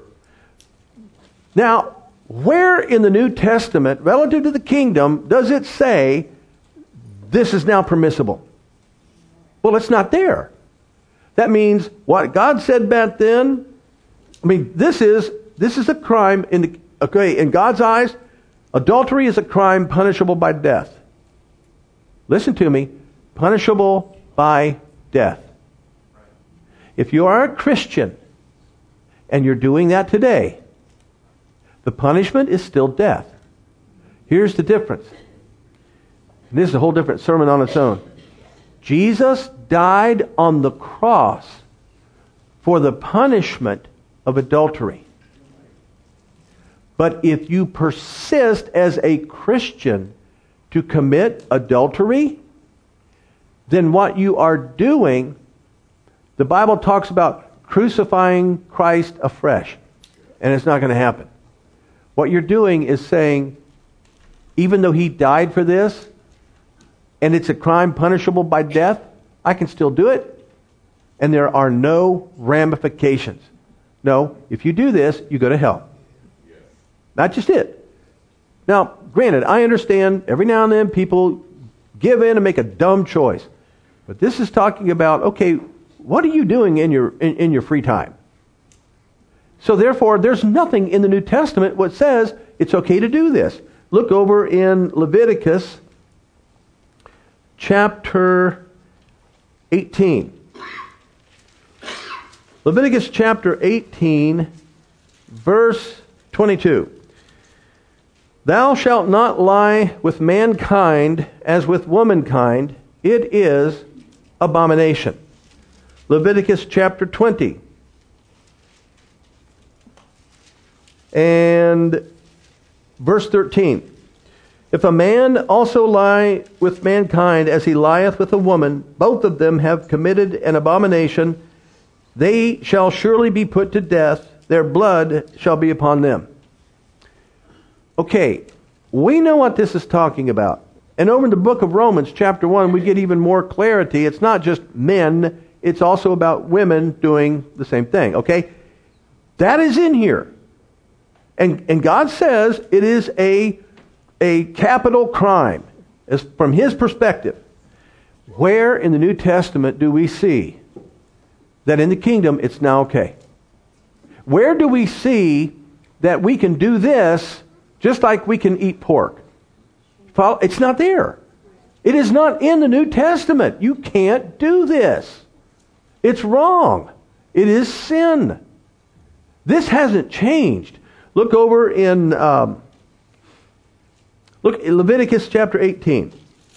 Now, where in the New Testament, relative to the kingdom, does it say this is now permissible? Well, it's not there. That means what God said back then, I mean, this is this is a crime in the okay, in God's eyes, adultery is a crime punishable by death. Listen to me, punishable by death. If you are a Christian and you're doing that today, the punishment is still death. Here's the difference. And this is a whole different sermon on its own. Jesus died on the cross for the punishment of adultery. But if you persist as a Christian to commit adultery, then what you are doing, the Bible talks about crucifying Christ afresh. And it's not going to happen. What you're doing is saying, even though he died for this, and it's a crime punishable by death, I can still do it, and there are no ramifications. No, if you do this, you go to hell. Not just it. Now, granted, I understand every now and then people give in and make a dumb choice. But this is talking about, okay, what are you doing in your in, in your free time? So therefore, there's nothing in the New Testament that says it's okay to do this. Look over in Leviticus chapter eighteen. Leviticus chapter eighteen, verse twenty-two. Thou shalt not lie with mankind as with womankind. It is abomination. Leviticus chapter twenty. And Verse thirteen. If a man also lie with mankind as he lieth with a woman, both of them have committed an abomination. They shall surely be put to death. Their blood shall be upon them. Okay, we know what this is talking about. And over in the book of Romans, chapter one, we get even more clarity. It's not just men, it's also about women doing the same thing, okay? That is in here. And, and God says it is a, a capital crime, as from His perspective. Where in the New Testament do we see that in the kingdom it's now okay? Where do we see that we can do this just like we can eat pork? It's not there. It is not in the New Testament. You can't do this. It's wrong. It is sin. This hasn't changed. Look over in um, look in Leviticus chapter eighteen.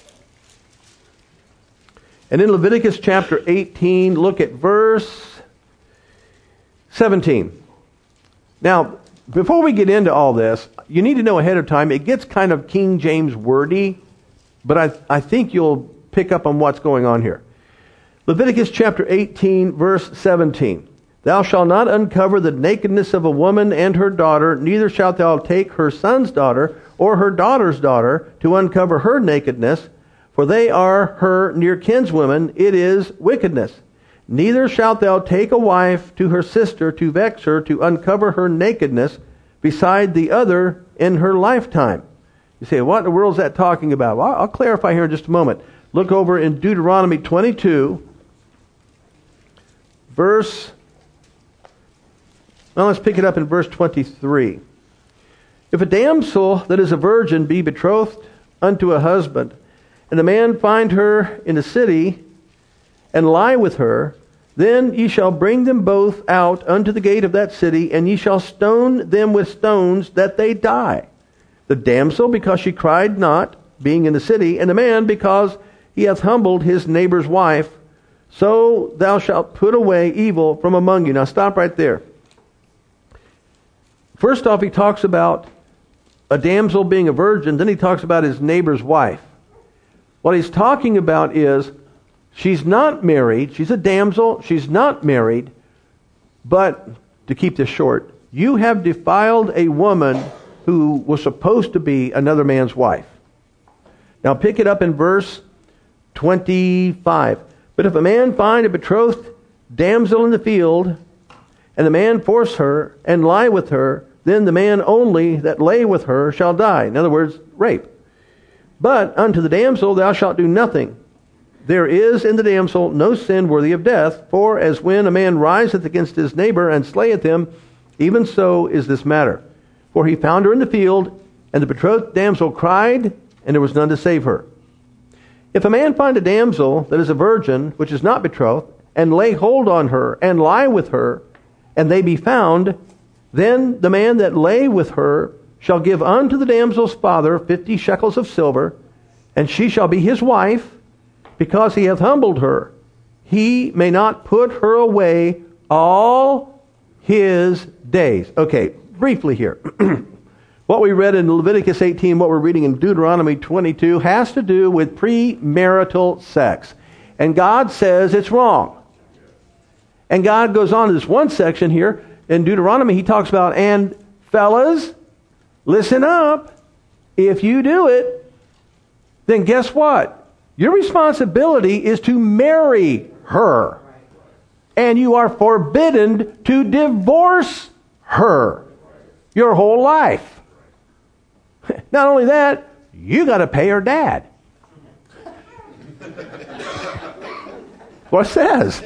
And in Leviticus chapter eighteen, look at verse seventeen. Now, before we get into all this, you need to know ahead of time, it gets kind of King James wordy, but I, I think you'll pick up on what's going on here. Leviticus chapter eighteen, verse seventeen. Thou shalt not uncover the nakedness of a woman and her daughter, neither shalt thou take her son's daughter or her daughter's daughter to uncover her nakedness, for they are her near kinswomen. It is wickedness. Neither shalt thou take a wife to her sister to vex her, to uncover her nakedness beside the other in her lifetime. You say, what in the world is that talking about? Well, I'll clarify here in just a moment. Look over in Deuteronomy twenty-two, verse... Well, let's pick it up in verse twenty-three. If a damsel that is a virgin be betrothed unto a husband, and the man find her in the city, and lie with her, then ye shall bring them both out unto the gate of that city, and ye shall stone them with stones that they die. The damsel, because she cried not, being in the city, and the man, because he hath humbled his neighbor's wife. So thou shalt put away evil from among you. Now stop right there. First off, he talks about a damsel being a virgin. Then he talks about his neighbor's wife. What he's talking about is she's not married. She's a damsel. She's not married. But, to keep this short, you have defiled a woman who was supposed to be another man's wife. Now pick it up in verse twenty-five. But if a man find a betrothed damsel in the field, and the man force her, and lie with her, then the man only that lay with her shall die. In other words, rape. But unto the damsel thou shalt do nothing. There is in the damsel no sin worthy of death, for as when a man riseth against his neighbor and slayeth him, even so is this matter. For he found her in the field, and the betrothed damsel cried, and there was none to save her. If a man find a damsel that is a virgin, which is not betrothed, and lay hold on her, and lie with her, and they be found, then the man that lay with her shall give unto the damsel's father fifty shekels of silver, and she shall be his wife, because he hath humbled her. He may not put her away all his days. Okay, briefly here. What we read in Leviticus eighteen, what we're reading in Deuteronomy twenty-two, has to do with premarital sex. And God says it's wrong. And God goes on to this one section here. In Deuteronomy, he talks about, and fellas, listen up. If you do it, then guess what? Your responsibility is to marry her. And you are forbidden to divorce her your whole life. Not only that, you got to pay her dad. What it says.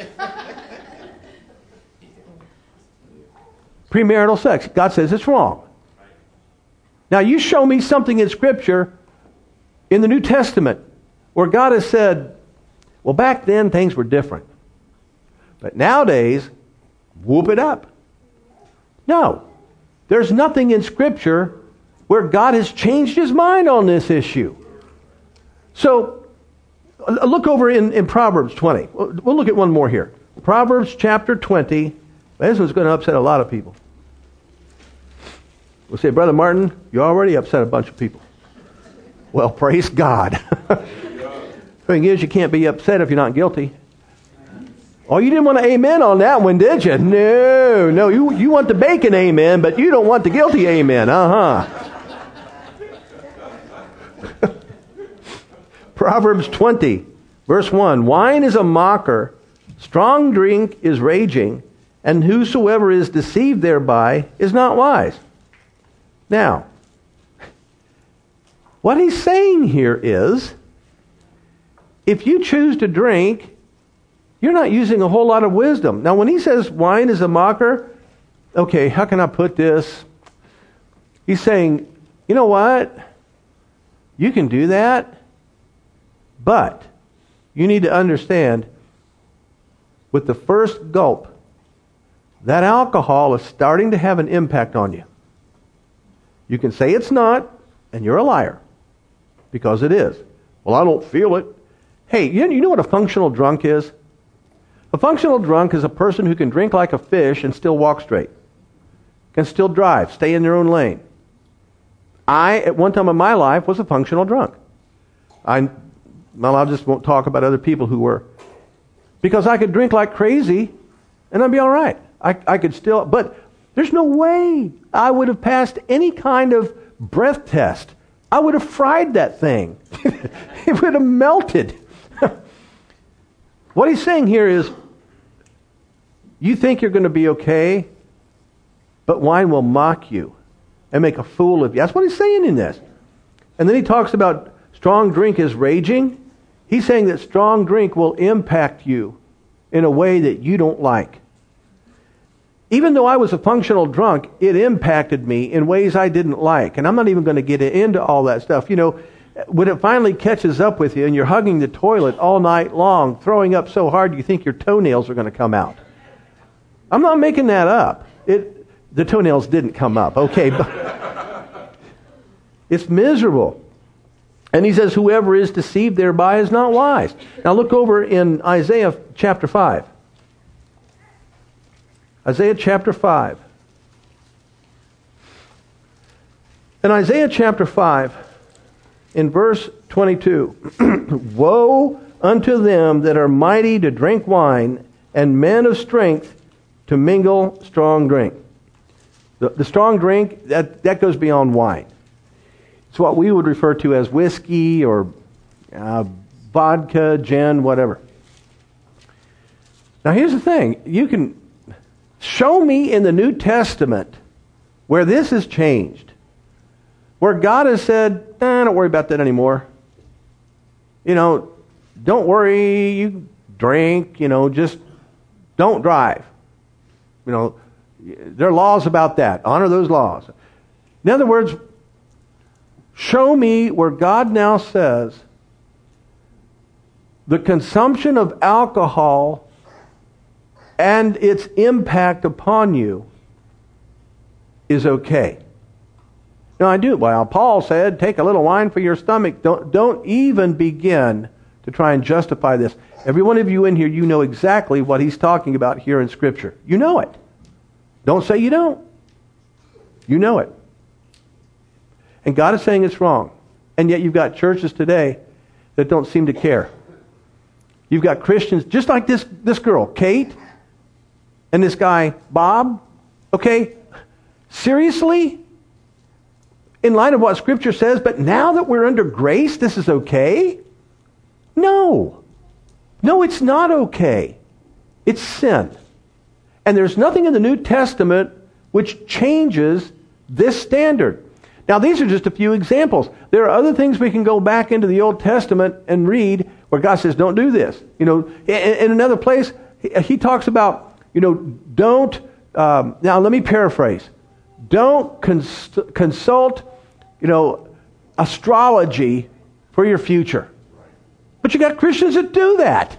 Premarital sex. God says it's wrong. Now you show me something in Scripture in the New Testament where God has said, well, back then things were different. But nowadays, whoop it up. No. There's nothing in Scripture where God has changed His mind on this issue. So, look over in, in Proverbs twenty. We'll look at one more here. Proverbs chapter twenty. This one's going to upset a lot of people. We'll say, Brother Martin, you already upset a bunch of people. Well, praise God. The thing is, you can't be upset if you're not guilty. Oh, you didn't want to amen on that one, did you? No, no. You, you want the bacon amen, but you don't want the guilty amen. Uh-huh. Proverbs twenty, verse one. Wine is a mocker, strong drink is raging, and whosoever is deceived thereby is not wise. Now, what he's saying here is, if you choose to drink, you're not using a whole lot of wisdom. Now, when he says wine is a mocker, okay, how can I put this? He's saying, you know what? You can do that, but you need to understand, with the first gulp, that alcohol is starting to have an impact on you. You can say it's not, and you're a liar, because it is. Well, I don't feel it. Hey, you you know what a functional drunk is? A functional drunk is a person who can drink like a fish and still walk straight, can still drive, stay in their own lane. I, at one time in my life, was a functional drunk. I, well, I just won't talk about other people who were. Because I could drink like crazy, and I'd be all right. I, I could still, but there's no way I would have passed any kind of breath test. I would have fried that thing. It would have melted. What he's saying here is, you think you're going to be okay, but wine will mock you and make a fool of you. That's what he's saying in this. And then he talks about strong drink is raging. He's saying that strong drink will impact you in a way that you don't like. Even though I was a functional drunk, it impacted me in ways I didn't like. And I'm not even going to get into all that stuff. You know, when it finally catches up with you and you're hugging the toilet all night long, throwing up so hard you think your toenails are going to come out. I'm not making that up. It, the toenails didn't come up. Okay. But it's miserable. And he says, whoever is deceived thereby is not wise. Now look over in Isaiah chapter five. Isaiah chapter five. In Isaiah chapter five, in verse twenty-two, woe unto them that are mighty to drink wine, and men of strength to mingle strong drink. The, the strong drink, that, that goes beyond wine. It's what we would refer to as whiskey or uh, vodka, gin, whatever. Now here's the thing. You can show me in the New Testament where this has changed. Where God has said, eh, don't worry about that anymore. You know, don't worry, you drink, you know, just don't drive. You know, there are laws about that. Honor those laws. In other words, show me where God now says the consumption of alcohol and its impact upon you is okay. Now I do. Well, Paul said, take a little wine for your stomach. Don't, don't even begin to try and justify this. Every one of you in here, you know exactly what he's talking about here in Scripture. You know it. Don't say you don't. You know it. And God is saying it's wrong. And yet you've got churches today that don't seem to care. You've got Christians, just like this, this girl, Kate, and this guy, Bob. Okay, seriously? In light of what Scripture says, but now that we're under grace, this is okay? No. No, it's not okay. It's sin. And there's nothing in the New Testament which changes this standard. Now, these are just a few examples. There are other things we can go back into the Old Testament and read where God says, don't do this. You know, in, in another place, he, he talks about, you know, don't, um, now let me paraphrase. Don't cons- consult, you know, astrology for your future. But you got Christians that do that.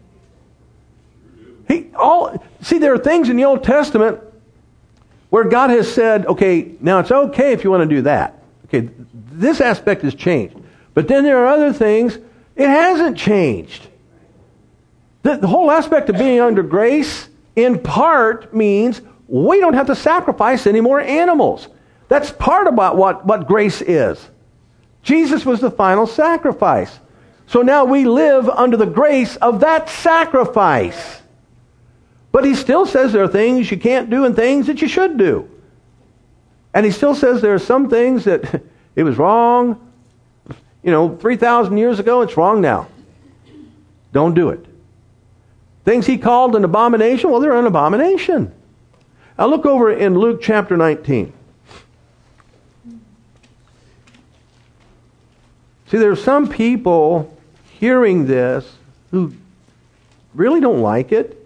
He, all, see, there are things in the Old Testament where God has said, okay, now it's okay if you want to do that. Okay, this aspect has changed. But then there are other things, it hasn't changed. The, the whole aspect of being under grace, in part, means we don't have to sacrifice any more animals. That's part about what, what grace is. Jesus was the final sacrifice. So now we live under the grace of that sacrifice. But he still says there are things you can't do and things that you should do. And he still says there are some things that it was wrong. You know, three thousand years ago, it's wrong now. Don't do it. Things he called an abomination, well, they're an abomination. Now look over in Luke chapter nineteen. See, there are some people hearing this who really don't like it.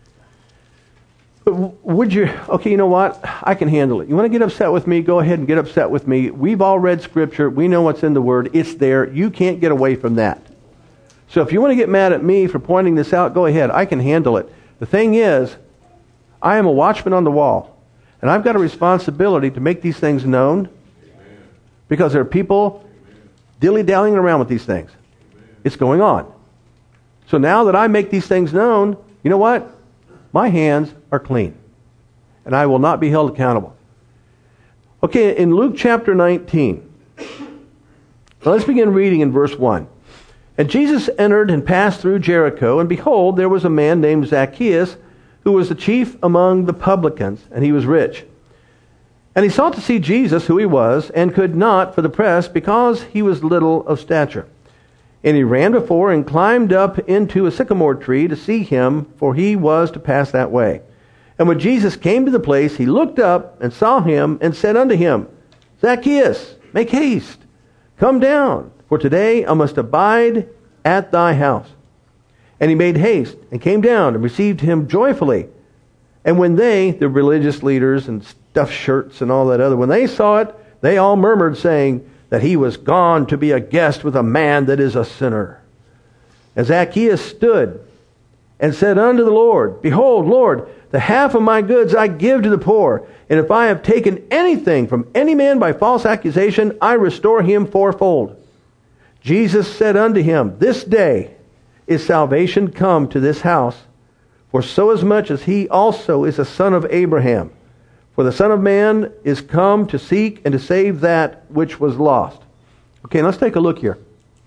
But would you, okay, you know what? I can handle it. You want to get upset with me? Go ahead and get upset with me. We've all read Scripture. We know what's in the Word. It's there. You can't get away from that. So if you want to get mad at me for pointing this out, go ahead. I can handle it. The thing is, I am a watchman on the wall. And I've got a responsibility to make these things known. Because there are people dilly-dallying around with these things. It's going on. So now that I make these things known, you know what? My hands are clean. And I will not be held accountable. Okay, in Luke chapter nineteen. So let's begin reading in verse one. And Jesus entered and passed through Jericho, and behold, there was a man named Zacchaeus, who was the chief among the publicans, and he was rich. And he sought to see Jesus, who he was, and could not for the press, because he was little of stature. And he ran before and climbed up into a sycamore tree to see him, for he was to pass that way. And when Jesus came to the place, he looked up and saw him, and said unto him, Zacchaeus, make haste, come down, for today I must abide at thy house. And he made haste, and came down, and received him joyfully. And when they, the religious leaders and stuffed shirts and all that other, when they saw it, they all murmured, saying that he was gone to be a guest with a man that is a sinner. And Zacchaeus stood and said unto the Lord, Behold, Lord, the half of my goods I give to the poor, and if I have taken anything from any man by false accusation, I restore him fourfold. Jesus said unto him, This day is salvation come to this house, for so as much as he also is a son of Abraham. For the Son of Man is come to seek and to save that which was lost. Okay, let's take a look here.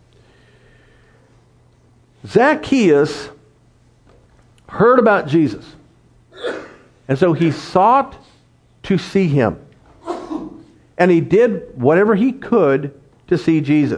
Zacchaeus heard about Jesus. And so he sought to see him. And he did whatever he could to see Jesus.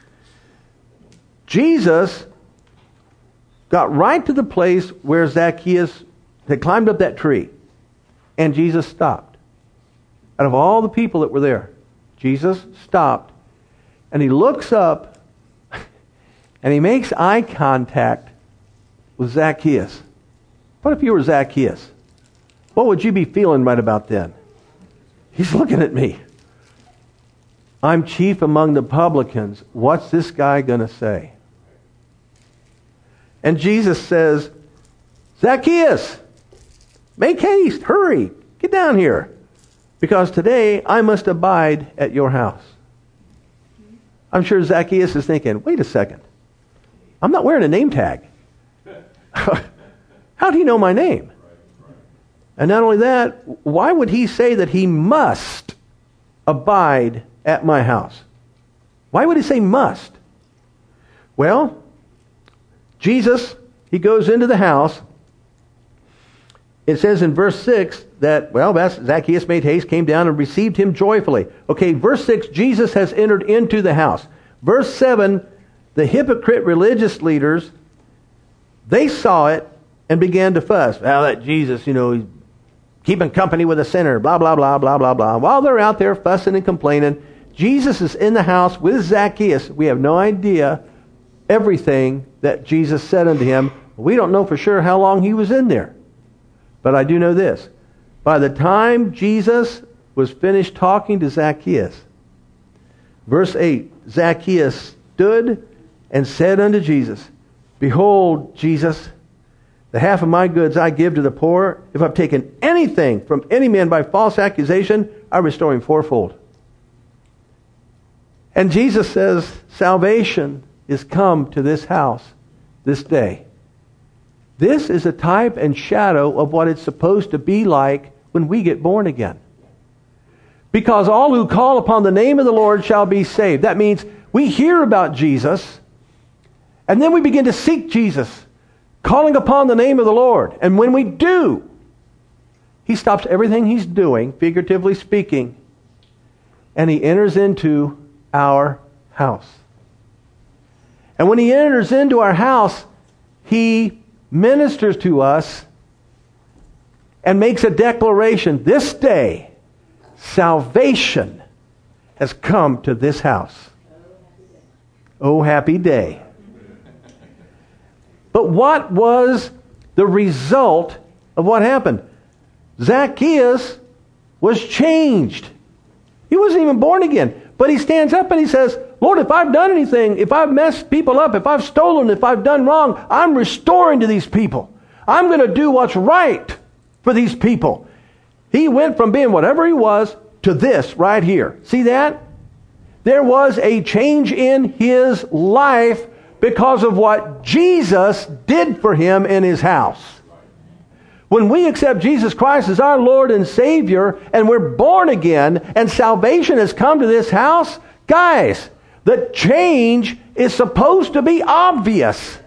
Jesus got right to the place where Zacchaeus had climbed up that tree. And Jesus stopped. Out of all the people that were there, Jesus stopped. And he looks up and he makes eye contact with Zacchaeus. What if you were Zacchaeus? What would you be feeling right about then? He's looking at me. I'm chief among the publicans. What's this guy going to say? And Jesus says, Zacchaeus, make haste, hurry, get down here, because today I must abide at your house. I'm sure Zacchaeus is thinking, wait a second, I'm not wearing a name tag. How do you know my name? And not only that, why would he say that he must abide at my house? Why would he say must? Well, Jesus, he goes into the house. It says in verse six that, well, Zacchaeus made haste, came down, and received him joyfully. Okay, verse six, Jesus has entered into the house. Verse seven, the hypocrite religious leaders, they saw it and began to fuss. Well, that Jesus, you know, he's keeping company with a sinner, blah, blah, blah, blah, blah, blah. While they're out there fussing and complaining, Jesus is in the house with Zacchaeus. We have no idea everything that Jesus said unto him. We don't know for sure how long he was in there. But I do know this. By the time Jesus was finished talking to Zacchaeus, verse eight, Zacchaeus stood and said unto Jesus, Behold, Jesus, the half of my goods I give to the poor. If I've taken anything from any man by false accusation, I restore him fourfold. And Jesus says, salvation is come to this house this day. This is a type and shadow of what it's supposed to be like when we get born again. because all who call upon the name of the Lord shall be saved. That means we hear about Jesus, and then we begin to seek Jesus, calling upon the name of the Lord. And when we do, He stops everything He's doing, figuratively speaking, and He enters into our house. And when He enters into our house, He ministers to us and makes a declaration. This day, salvation has come to this house. Oh, happy day. But what was the result of what happened? Zacchaeus was changed. He wasn't even born again. But he stands up and he says, Lord, if I've done anything, if I've messed people up, if I've stolen, if I've done wrong, I'm restoring to these people. I'm going to do what's right for these people. He went from being whatever he was to this right here. See that? There was a change in his life because of what Jesus did for him in his house. When we accept Jesus Christ as our Lord and Savior, and we're born again, and salvation has come to this house, guys, the change is supposed to be obvious.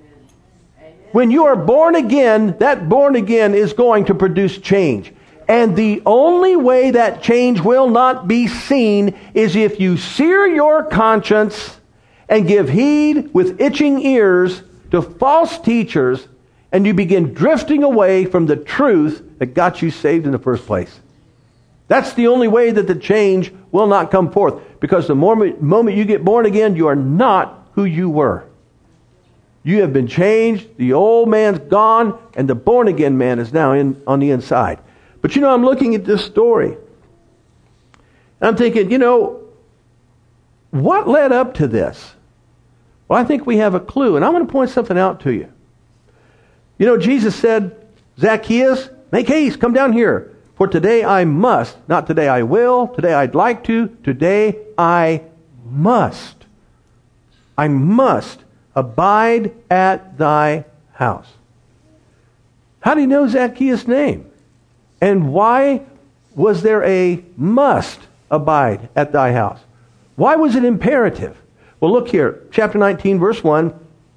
When you are born again, that born again is going to produce change. And the only way that change will not be seen is if you sear your conscience and give heed with itching ears to false teachers, and you begin drifting away from the truth that got you saved in the first place. That's the only way that the change will not come forth. Because the moment, moment you get born again, you are not who you were. You have been changed, the old man's gone, and the born again man is now in on the inside. But you know, I'm looking at this story. I'm thinking, you know, what led up to this? Well, I think we have a clue, and I'm going to point something out to you. You know, Jesus said, Zacchaeus, make haste, come down here. For today I must, not today I will, today I'd like to, today I must. I must abide at thy house. How do you know Zacchaeus' name? And why was there a must abide at thy house? Why was it imperative? Well, look here, chapter nineteen, verse one.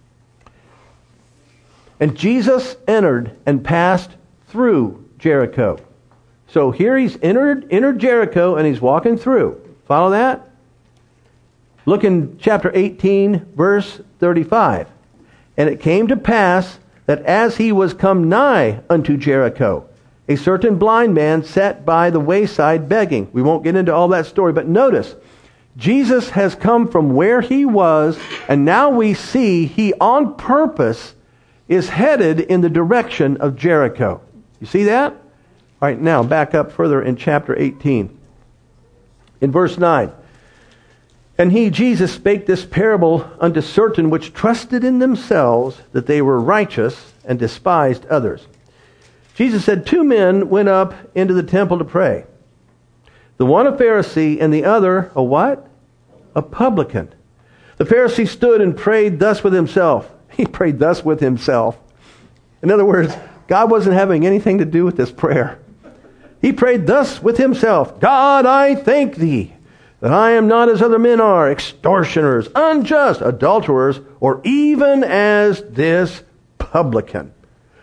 And Jesus entered and passed through Jericho. So here he's entered, entered Jericho and he's walking through. Follow that? Look in chapter eighteen, verse thirty-five. And it came to pass that as he was come nigh unto Jericho, a certain blind man sat by the wayside begging. We won't get into all that story, but notice, Jesus has come from where he was, and now we see he on purpose is headed in the direction of Jericho. You see that? All right, now back up further in chapter eighteen. In verse nine. And he, Jesus, spake this parable unto certain which trusted in themselves that they were righteous and despised others. Jesus said, two men went up into the temple to pray. The one a Pharisee and the other a what? A publican. The Pharisee stood and prayed thus with himself. He prayed thus with himself. In other words, God wasn't having anything to do with this prayer. He prayed thus with himself. God, I thank thee that I am not as other men are, extortioners, unjust, adulterers, or even as this publican.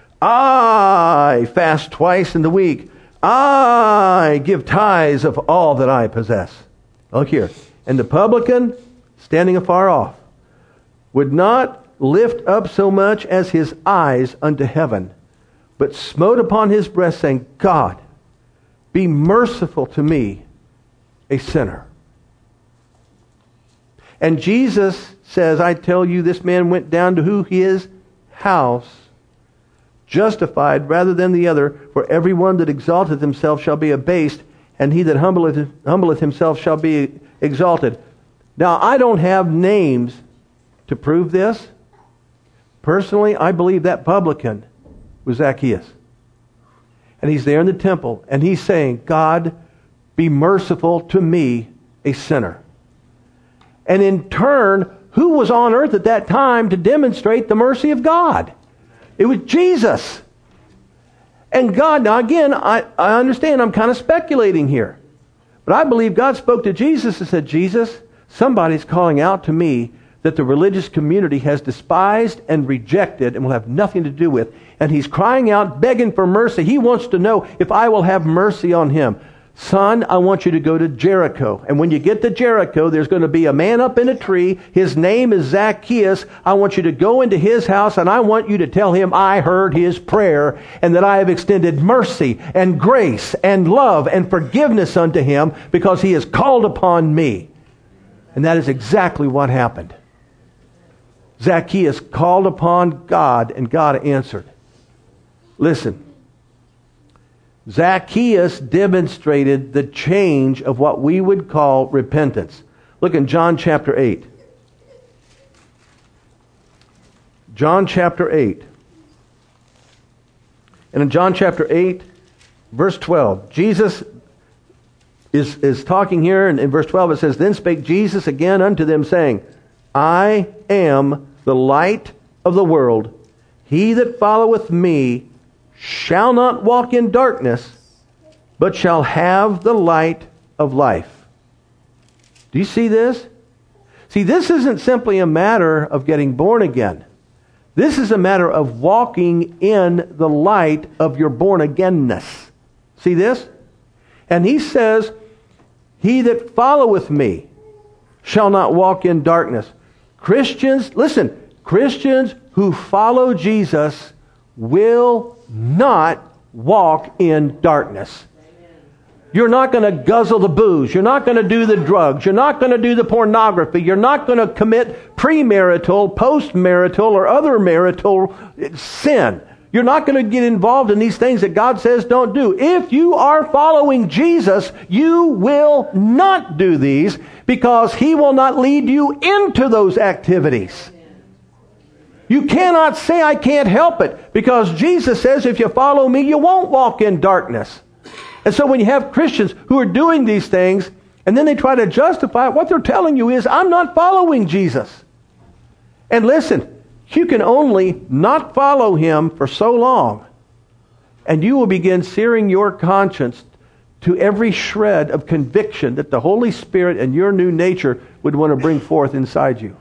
I fast twice in the week. I give tithes of all that I possess. Look here. And the publican, standing afar off, would not lift up so much as his eyes unto heaven, but smote upon his breast, saying, God, be merciful to me, a sinner. And Jesus says, I tell you, this man went down to who his house, justified rather than the other. For everyone that exalteth himself shall be abased, and he that humbleth, humbleth himself shall be exalted. Now, I don't have names to prove this. Personally, I believe that publican was Zacchaeus. And he's there in the temple, and he's saying, God, be merciful to me, a sinner. And in turn, who was on earth at that time to demonstrate the mercy of God? It was Jesus. And God, now again, I, I understand I'm kind of speculating here. But I believe God spoke to Jesus and said, Jesus, somebody's calling out to me that the religious community has despised and rejected and will have nothing to do with. And he's crying out, begging for mercy. He wants to know if I will have mercy on him. Son, I want you to go to Jericho. And when you get to Jericho, there's going to be a man up in a tree. His name is Zacchaeus. I want you to go into his house, and I want you to tell him I heard his prayer and that I have extended mercy and grace and love and forgiveness unto him because he has called upon me. And that is exactly what happened. Zacchaeus called upon God, and God answered. Listen. Zacchaeus demonstrated the change of what we would call repentance. Look in John chapter eight. John chapter eight. And in John chapter eight, verse twelve, Jesus is, is talking here, and in verse twelve it says, Then spake Jesus again unto them, saying, I am the light of the world. He that followeth me shall not walk in darkness, but shall have the light of life. Do you see this? See, this isn't simply a matter of getting born again. This is a matter of walking in the light of your born-againness. See this? And he says, He that followeth me shall not walk in darkness. Christians, listen, Christians who follow Jesus will not walk in darkness. You're not going to guzzle the booze. You're not going to do the drugs. You're not going to do the pornography. You're not going to commit premarital, postmarital, or other marital sin. You're not going to get involved in these things that God says don't do. If you are following Jesus, you will not do these because He will not lead you into those activities. You cannot say, I can't help it, because Jesus says, if you follow me, you won't walk in darkness. And so when you have Christians who are doing these things, and then they try to justify it, what they're telling you is, I'm not following Jesus. And listen, you can only not follow Him for so long, and you will begin searing your conscience to every shred of conviction that the Holy Spirit and your new nature would want to bring forth inside you.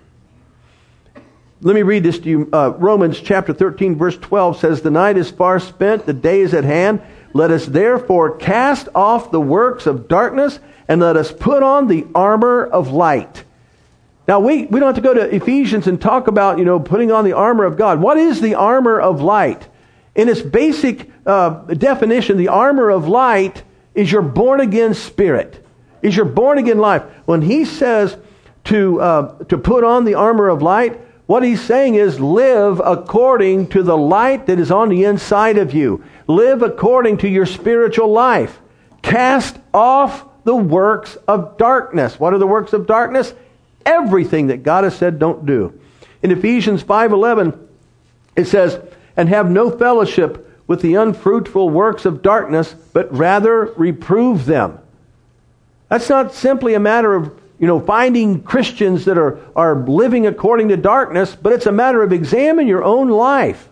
Let me read this to you. Uh, Romans chapter thirteen, verse twelve says, The night is far spent, the day is at hand. Let us therefore cast off the works of darkness, and let us put on the armor of light. Now, we, we don't have to go to Ephesians and talk about, you know, putting on the armor of God. What is the armor of light? In its basic uh, definition, the armor of light is your born-again spirit, is your born-again life. When he says to uh, to put on the armor of light, what he's saying is live according to the light that is on the inside of you. Live according to your spiritual life. Cast off the works of darkness. What are the works of darkness? Everything that God has said don't do. In Ephesians five eleven, it says, And have no fellowship with the unfruitful works of darkness, but rather reprove them. That's not simply a matter of You know, finding Christians that are, are living according to darkness, but it's a matter of examine your own life.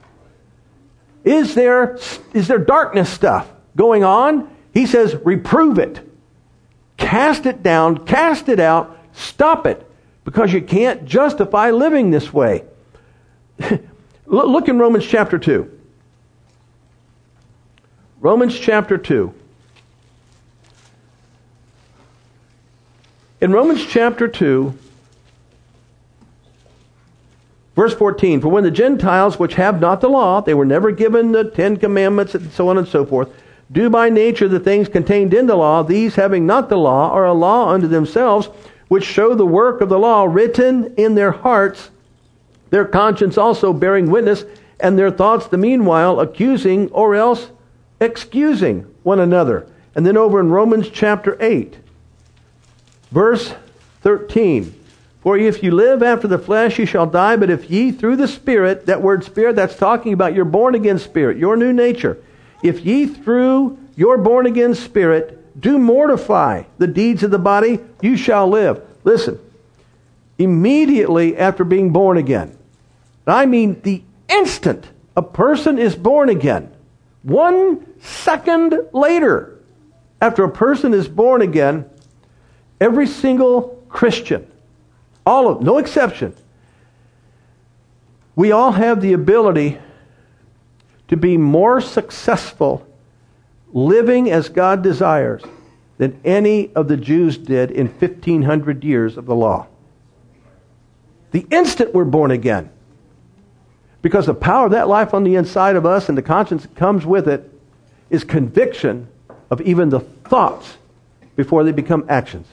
Is there, is there darkness stuff going on? He says, reprove it. Cast it down, cast it out, stop it, because you can't justify living this way. Look in Romans chapter two. Romans chapter two. In Romans chapter two, verse fourteen, For when the Gentiles which have not the law, they were never given the Ten Commandments, and so on and so forth, do by nature the things contained in the law, these having not the law are a law unto themselves, which show the work of the law written in their hearts, their conscience also bearing witness, and their thoughts the meanwhile accusing or else excusing one another. And then over in Romans chapter eight, verse thirteen, For if you live after the flesh, you shall die, but if ye through the Spirit, that word Spirit, that's talking about your born-again spirit, your new nature. If ye through your born-again spirit do mortify the deeds of the body, you shall live. Listen, immediately after being born again, I mean the instant a person is born again, one second later, after a person is born again, Every single Christian, all of, no exception, we all have the ability to be more successful living as God desires than any of the Jews did in fifteen hundred years of the law. The instant we're born again. Because the power of that life on the inside of us and the conscience that comes with it is conviction of even the thoughts before they become actions.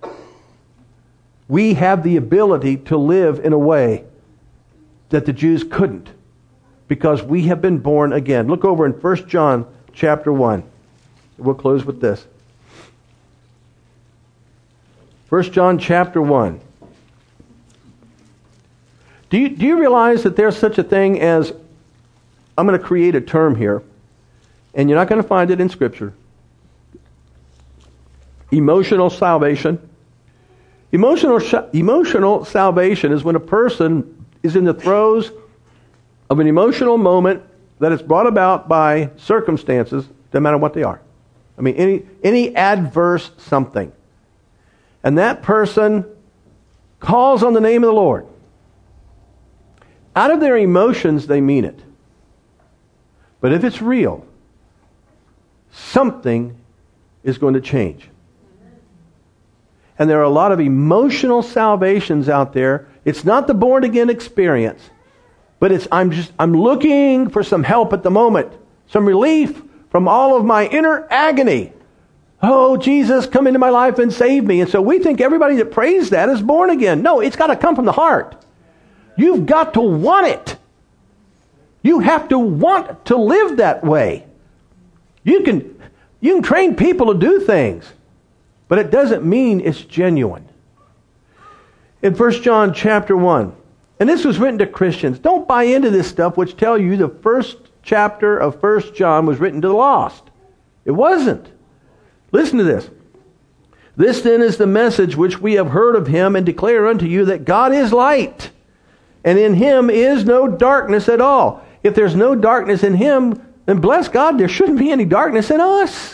We have the ability to live in a way that the Jews couldn't because we have been born again. Look over in First John chapter one. We'll close with this. First John chapter one. Do you, do you realize that there's such a thing as, I'm going to create a term here, and you're not going to find it in Scripture, emotional salvation. Emotional, emotional salvation is when a person is in the throes of an emotional moment that is brought about by circumstances, no matter what they are. I mean, any any adverse something. And that person calls on the name of the Lord. Out of their emotions, they mean it. But if it's real, something is going to change. And there are a lot of emotional salvations out there. It's not the born again experience, but it's I'm just I'm looking for some help at the moment, some relief from all of my inner agony. Oh, Jesus, come into my life and save me. And so we think everybody that prays that is born again. No, it's got to come from the heart. You've got to want it. You have to want to live that way. You can you can train people to do things, but it doesn't mean it's genuine. In First John chapter one, and this was written to Christians. Don't buy into this stuff which tell you the first chapter of First John was written to the lost. It wasn't. Listen to this. This then is the message which we have heard of him and declare unto you that God is light, and in him is no darkness at all. If there's no darkness in him, then bless God, there shouldn't be any darkness in us.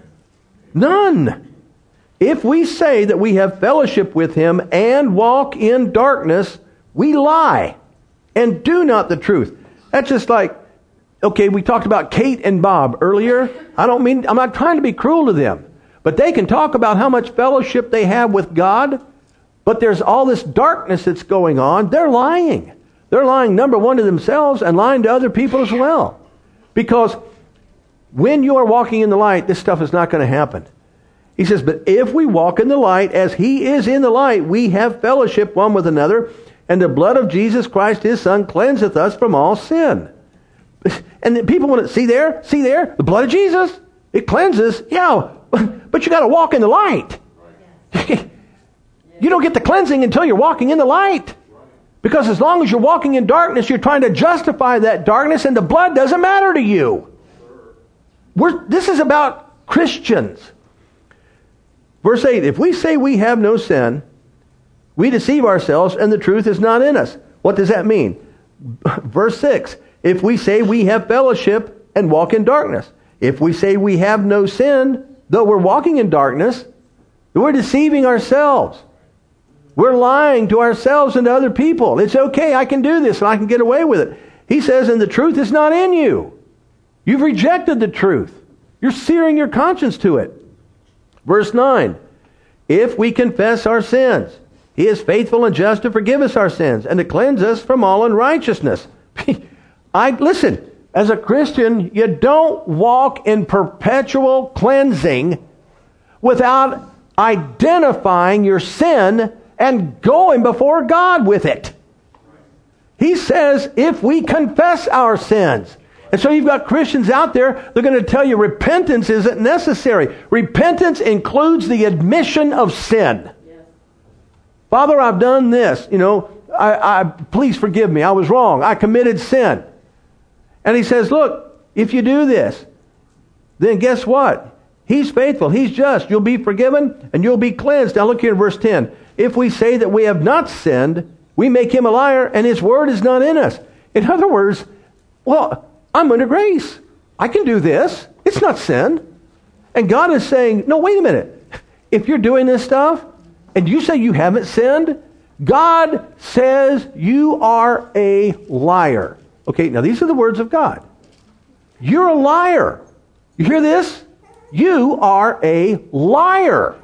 None. If we say that we have fellowship with him and walk in darkness, we lie and do not the truth. That's just like, okay, we talked about Kate and Bob earlier. I don't mean, I'm not trying to be cruel to them, but they can talk about how much fellowship they have with God, but there's all this darkness that's going on. They're lying. They're lying, number one, to themselves and lying to other people as well. Because when you are walking in the light, this stuff is not going to happen. He says, but if we walk in the light as he is in the light, we have fellowship one with another, and the blood of Jesus Christ, his Son, cleanseth us from all sin. And then people want to, see there, see there, the blood of Jesus, it cleanses. Yeah, but you got to walk in the light. You don't get the cleansing until you're walking in the light. Because as long as you're walking in darkness, you're trying to justify that darkness, and the blood doesn't matter to you. We're, this is about Christians. Verse eight, if we say we have no sin, we deceive ourselves and the truth is not in us. What does that mean? Verse six, if we say we have fellowship and walk in darkness. If we say we have no sin, though we're walking in darkness, we're deceiving ourselves. We're lying to ourselves and to other people. It's okay, I can do this and I can get away with it. He says, and the truth is not in you. You've rejected the truth. You're searing your conscience to it. Verse nine, if we confess our sins, he is faithful and just to forgive us our sins and to cleanse us from all unrighteousness. I listen, as a Christian, you don't walk in perpetual cleansing without identifying your sin and going before God with it. He says, if we confess our sins. And so you've got Christians out there, they're going to tell you repentance isn't necessary. Repentance includes the admission of sin. Yes. Father, I've done this. You know, I, I please forgive me. I was wrong. I committed sin. And he says, look, if you do this, then guess what? He's faithful. He's just. You'll be forgiven and you'll be cleansed. Now look here in verse ten. If we say that we have not sinned, we make him a liar and his word is not in us. In other words, well, I'm under grace. I can do this. It's not sin. And God is saying, no, wait a minute. If you're doing this stuff, And you say you haven't sinned? God says you are a liar. Okay, now these are the words of God. You're a liar. You hear this? You are a liar.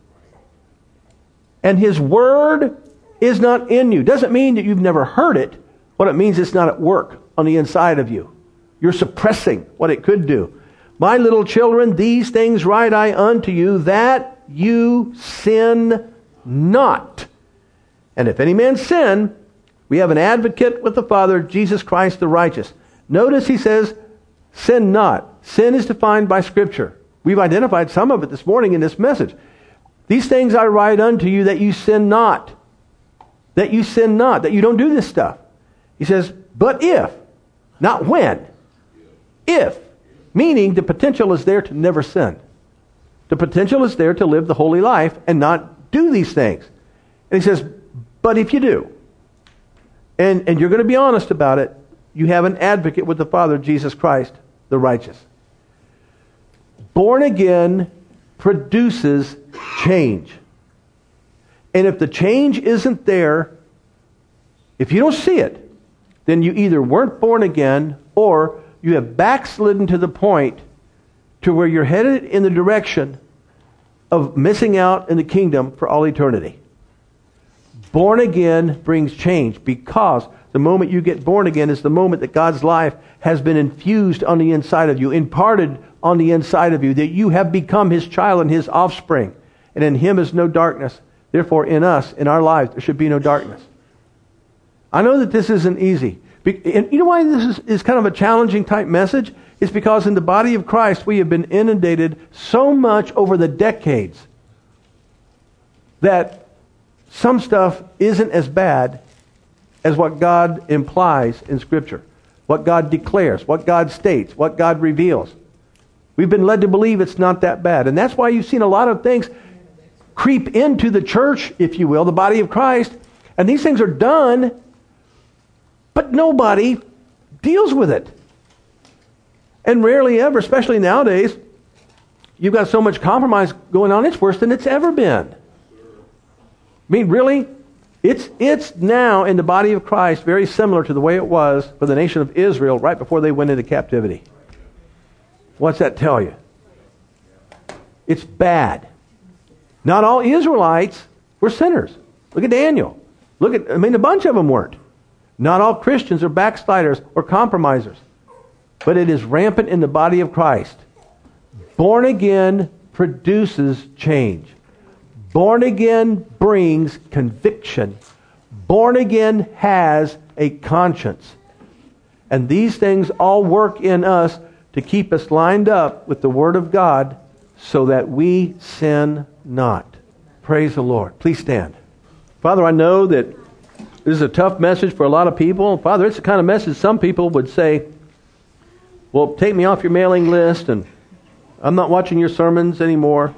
And His word is not in you. Doesn't mean that you've never heard it. What it means, it's not at work on the inside of you. You're suppressing what it could do. My little children, these things write I unto you, that you sin not. And if any man sin, we have an advocate with the Father, Jesus Christ the righteous. Notice he says, sin not. Sin is defined by Scripture. We've identified some of it this morning in this message. These things I write unto you that you sin not. That you sin not. That you don't do this stuff. He says, but if, not when, if, meaning the potential is there to never sin. The potential is there to live the holy life and not do these things. And he says, but if you do, and, and you're going to be honest about it, you have an advocate with the Father, Jesus Christ, the righteous. Born again produces change. And if the change isn't there, if you don't see it, then you either weren't born again or you have backslidden to the point to where you're headed in the direction of missing out in the kingdom for all eternity. Born again brings change, because the moment you get born again is the moment that God's life has been infused on the inside of you, imparted on the inside of you, that you have become His child and His offspring. And in Him is no darkness. Therefore, in us, in our lives, there should be no darkness. I know that this isn't easy. And you know why this is, is kind of a challenging type message? It's because in the body of Christ, we have been inundated so much over the decades that some stuff isn't as bad as what God implies in Scripture, what God declares, what God states, what God reveals. We've been led to believe it's not that bad. And that's why you've seen a lot of things creep into the church, if you will, the body of Christ. And these things are done, but nobody deals with it. And rarely ever, especially nowadays, you've got so much compromise going on, it's worse than it's ever been. I mean, really, it's it's now in the body of Christ very similar to the way it was for the nation of Israel right before they went into captivity. What's that tell you? It's bad. Not all Israelites were sinners. Look at Daniel. Look at, I mean, a bunch of them weren't. Not all Christians are backsliders or compromisers. But it is rampant in the body of Christ. Born again produces change. Born again brings conviction. Born again has a conscience. And these things all work in us to keep us lined up with the Word of God so that we sin not. Praise the Lord. Please stand. Father, I know that this is a tough message for a lot of people. Father, it's the kind of message some people would say, well, take me off your mailing list and I'm not watching your sermons anymore.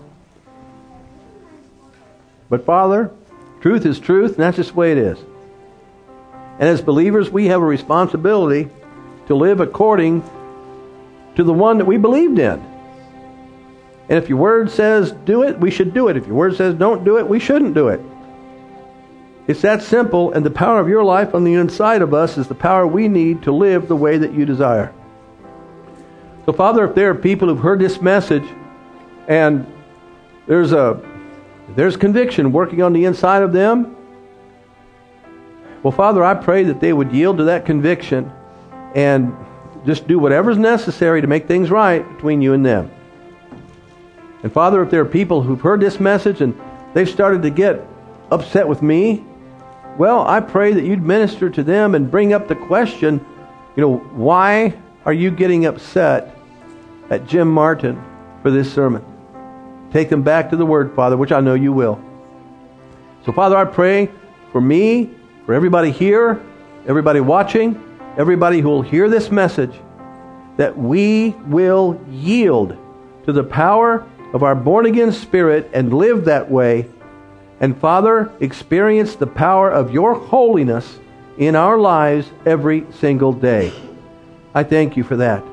But Father, truth is truth, and that's just the way it is. And as believers, we have a responsibility to live according to the one that we believed in. And if your word says do it, we should do it. If your word says don't do it, we shouldn't do it. It's that simple, and the power of your life on the inside of us is the power we need to live the way that you desire. So Father, if there are people who've heard this message and there's a there's conviction working on the inside of them, well, Father, I pray that they would yield to that conviction and just do whatever's necessary to make things right between you and them. And Father, if there are people who've heard this message and they've started to get upset with me, well, I pray that you'd minister to them and bring up the question, you know, why are you getting upset at Jim Martin for this sermon? Take them back to the Word, Father, which I know you will. So, Father, I pray for me, for everybody here, everybody watching, everybody who will hear this message, that we will yield to the power of our born-again spirit and live that way. And, Father, experience the power of your holiness in our lives every single day. I thank you for that.